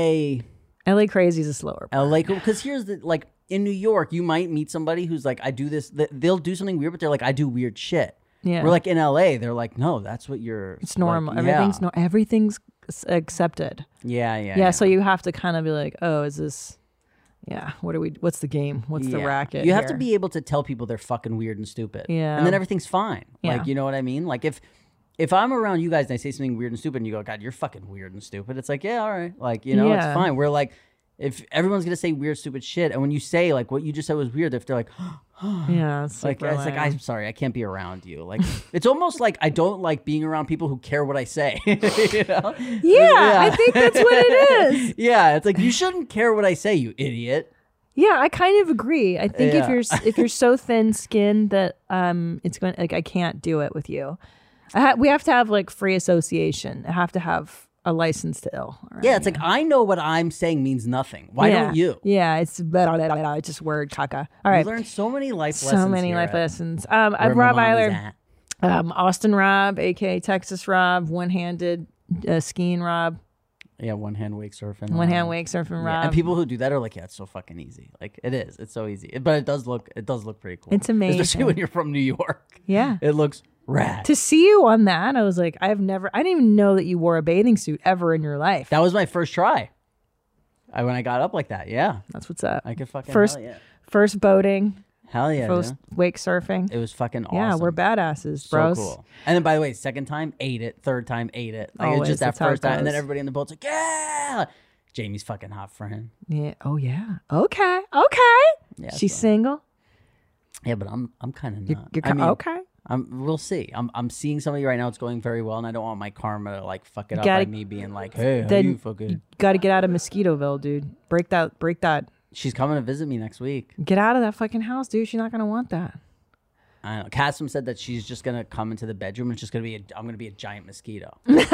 LA crazy is a slower burn. LA, because here's the, like, in New York, you might meet somebody who's like, I do this, they'll do something weird, but they're like, I do weird shit. Yeah. We're like in LA, they're like, no, that's what you're. It's normal. Like, Everything's accepted. Yeah. Yeah, so you have to kind of be like, oh, is this Yeah. What's the game? What's the racket? You have to here? be able to tell people they're fucking weird and stupid. Yeah. And then everything's fine. Yeah. Like, you know what I mean? Like if I'm around you guys and I say something weird and stupid and you go, God, you're fucking weird and stupid. It's like, yeah, all right. Like, you know, it's fine. We're like, if everyone's going to say weird, stupid shit. And when you say like what you just said was weird, if they're like, yeah, it's like, I'm sorry, I can't be around you. Like, it's almost like I don't like being around people who care what I say. You know? Yeah, I think that's what it is. Yeah, it's like, you shouldn't care what I say, you idiot. Yeah, I kind of agree. I think if you're so thin-skinned that it's going like I can't do it with you. We have to have like free association. I have to have a license to ill. Right? Yeah, it's like I know what I'm saying means nothing. Why don't you? Yeah, it's just word caca. All right, we learned so many life lessons. So many life lessons. I'm Rob Eiler, Austin Rob, aka Texas Rob, one-handed skiing Rob. Yeah, one hand wake surfing. One hand wake surfing Rob. And people who do that are like, yeah, it's so fucking easy. Like it is. It's so easy. But it does look pretty cool. It's amazing. Especially when you're from New York. Yeah. It looks rad. To see you on that, I was like, I didn't even know that you wore a bathing suit ever in your life. That was my first try. When I got up like that, yeah. That's what's up. I could fucking first boating. Hell yeah. First wake surfing. It was fucking awesome. Yeah, we're badasses, bros. So cool. And then by the way, second time, ate it. Third time, ate it. Like it's just that first time. And then everybody in the boat's like, yeah. Jamie's fucking hot for him. Yeah. Oh yeah. Okay. Yeah, she's single. Yeah, but I'm kind of not. You're okay. We'll see. I'm seeing somebody right now. It's going very well, and I don't want my karma to like fuck it up by me being like, hey, how you fucking. You got to get out of Mosquitoville, dude. Break that. She's coming to visit me next week. Get out of that fucking house, dude. She's not gonna want that. I know. Cassim said that she's just gonna come into the bedroom and it's just gonna be I'm gonna be a giant mosquito. Very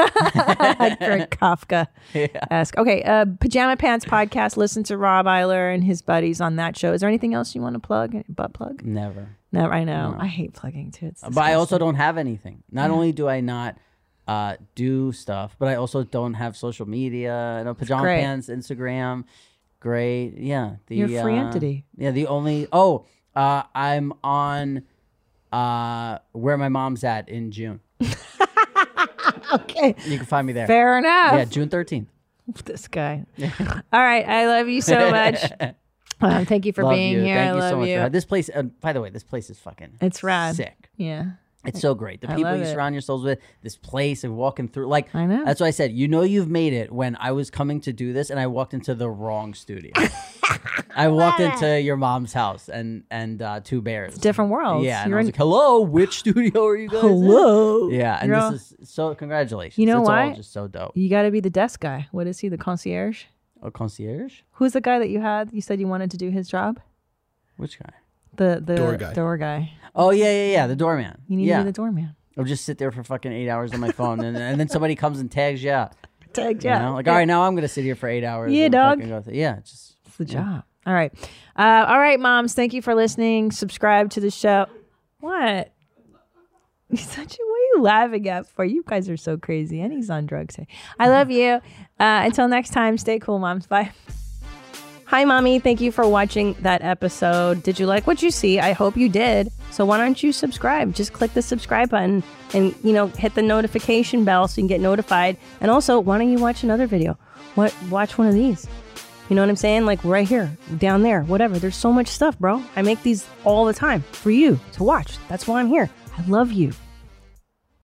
Kafka-esque. Okay, Pajama Pants podcast. Listen to Rob Eiler and his buddies on that show. Is there anything else you want to plug? Butt plug? Never. I know. No. I hate plugging too. But I also don't have anything. Not only do I not do stuff, but I also don't have social media. I know Pajama Pants, Instagram. Great. Yeah. You're a free entity. Yeah. The only. I'm on Where My Mom's At in June. Okay. You can find me there. Fair enough. Yeah, June 13th. This guy. All right. I love you so much. Thank you for being here. Thank you I so love much. you. This place, by the way, this place is fucking It's rad. sick. Yeah. It's so great. The people you surround yourselves with, this place and walking through. Like, I know. That's why I said, you've made it when I was coming to do this and I walked into the wrong studio. I walked into your mom's house and Two Bears. It's different worlds. Yeah. And I was like, hello, which studio are you guys Hello. in? Yeah. And this is so, congratulations. You know it's why? All just so dope. You got to be the desk guy. What is he? The concierge? A concierge? Who's the guy that you had? You said you wanted to do his job? Which guy? The Door guy. Oh, yeah. The doorman. You need to be the doorman. I'll just sit there for fucking 8 hours on my phone, and then somebody comes and tags you out. Tags you out. Know? Like, all right, now I'm going to sit here for 8 hours. Yeah, and dog. It's the job. All right. All right, moms. Thank you for listening. Subscribe to the show. What? What are you laughing at for? You guys are so crazy. And he's on drugs. I love you. Until next time, stay cool, moms. Bye. Hi, Mommy. Thank you for watching that episode. Did you like what you see? I hope you did. So why don't you subscribe? Just click the subscribe button and, hit the notification bell so you can get notified. And also, why don't you watch another video? Watch one of these. You know what I'm saying? Like right here, down there, whatever. There's so much stuff, bro. I make these all the time for you to watch. That's why I'm here. I love you.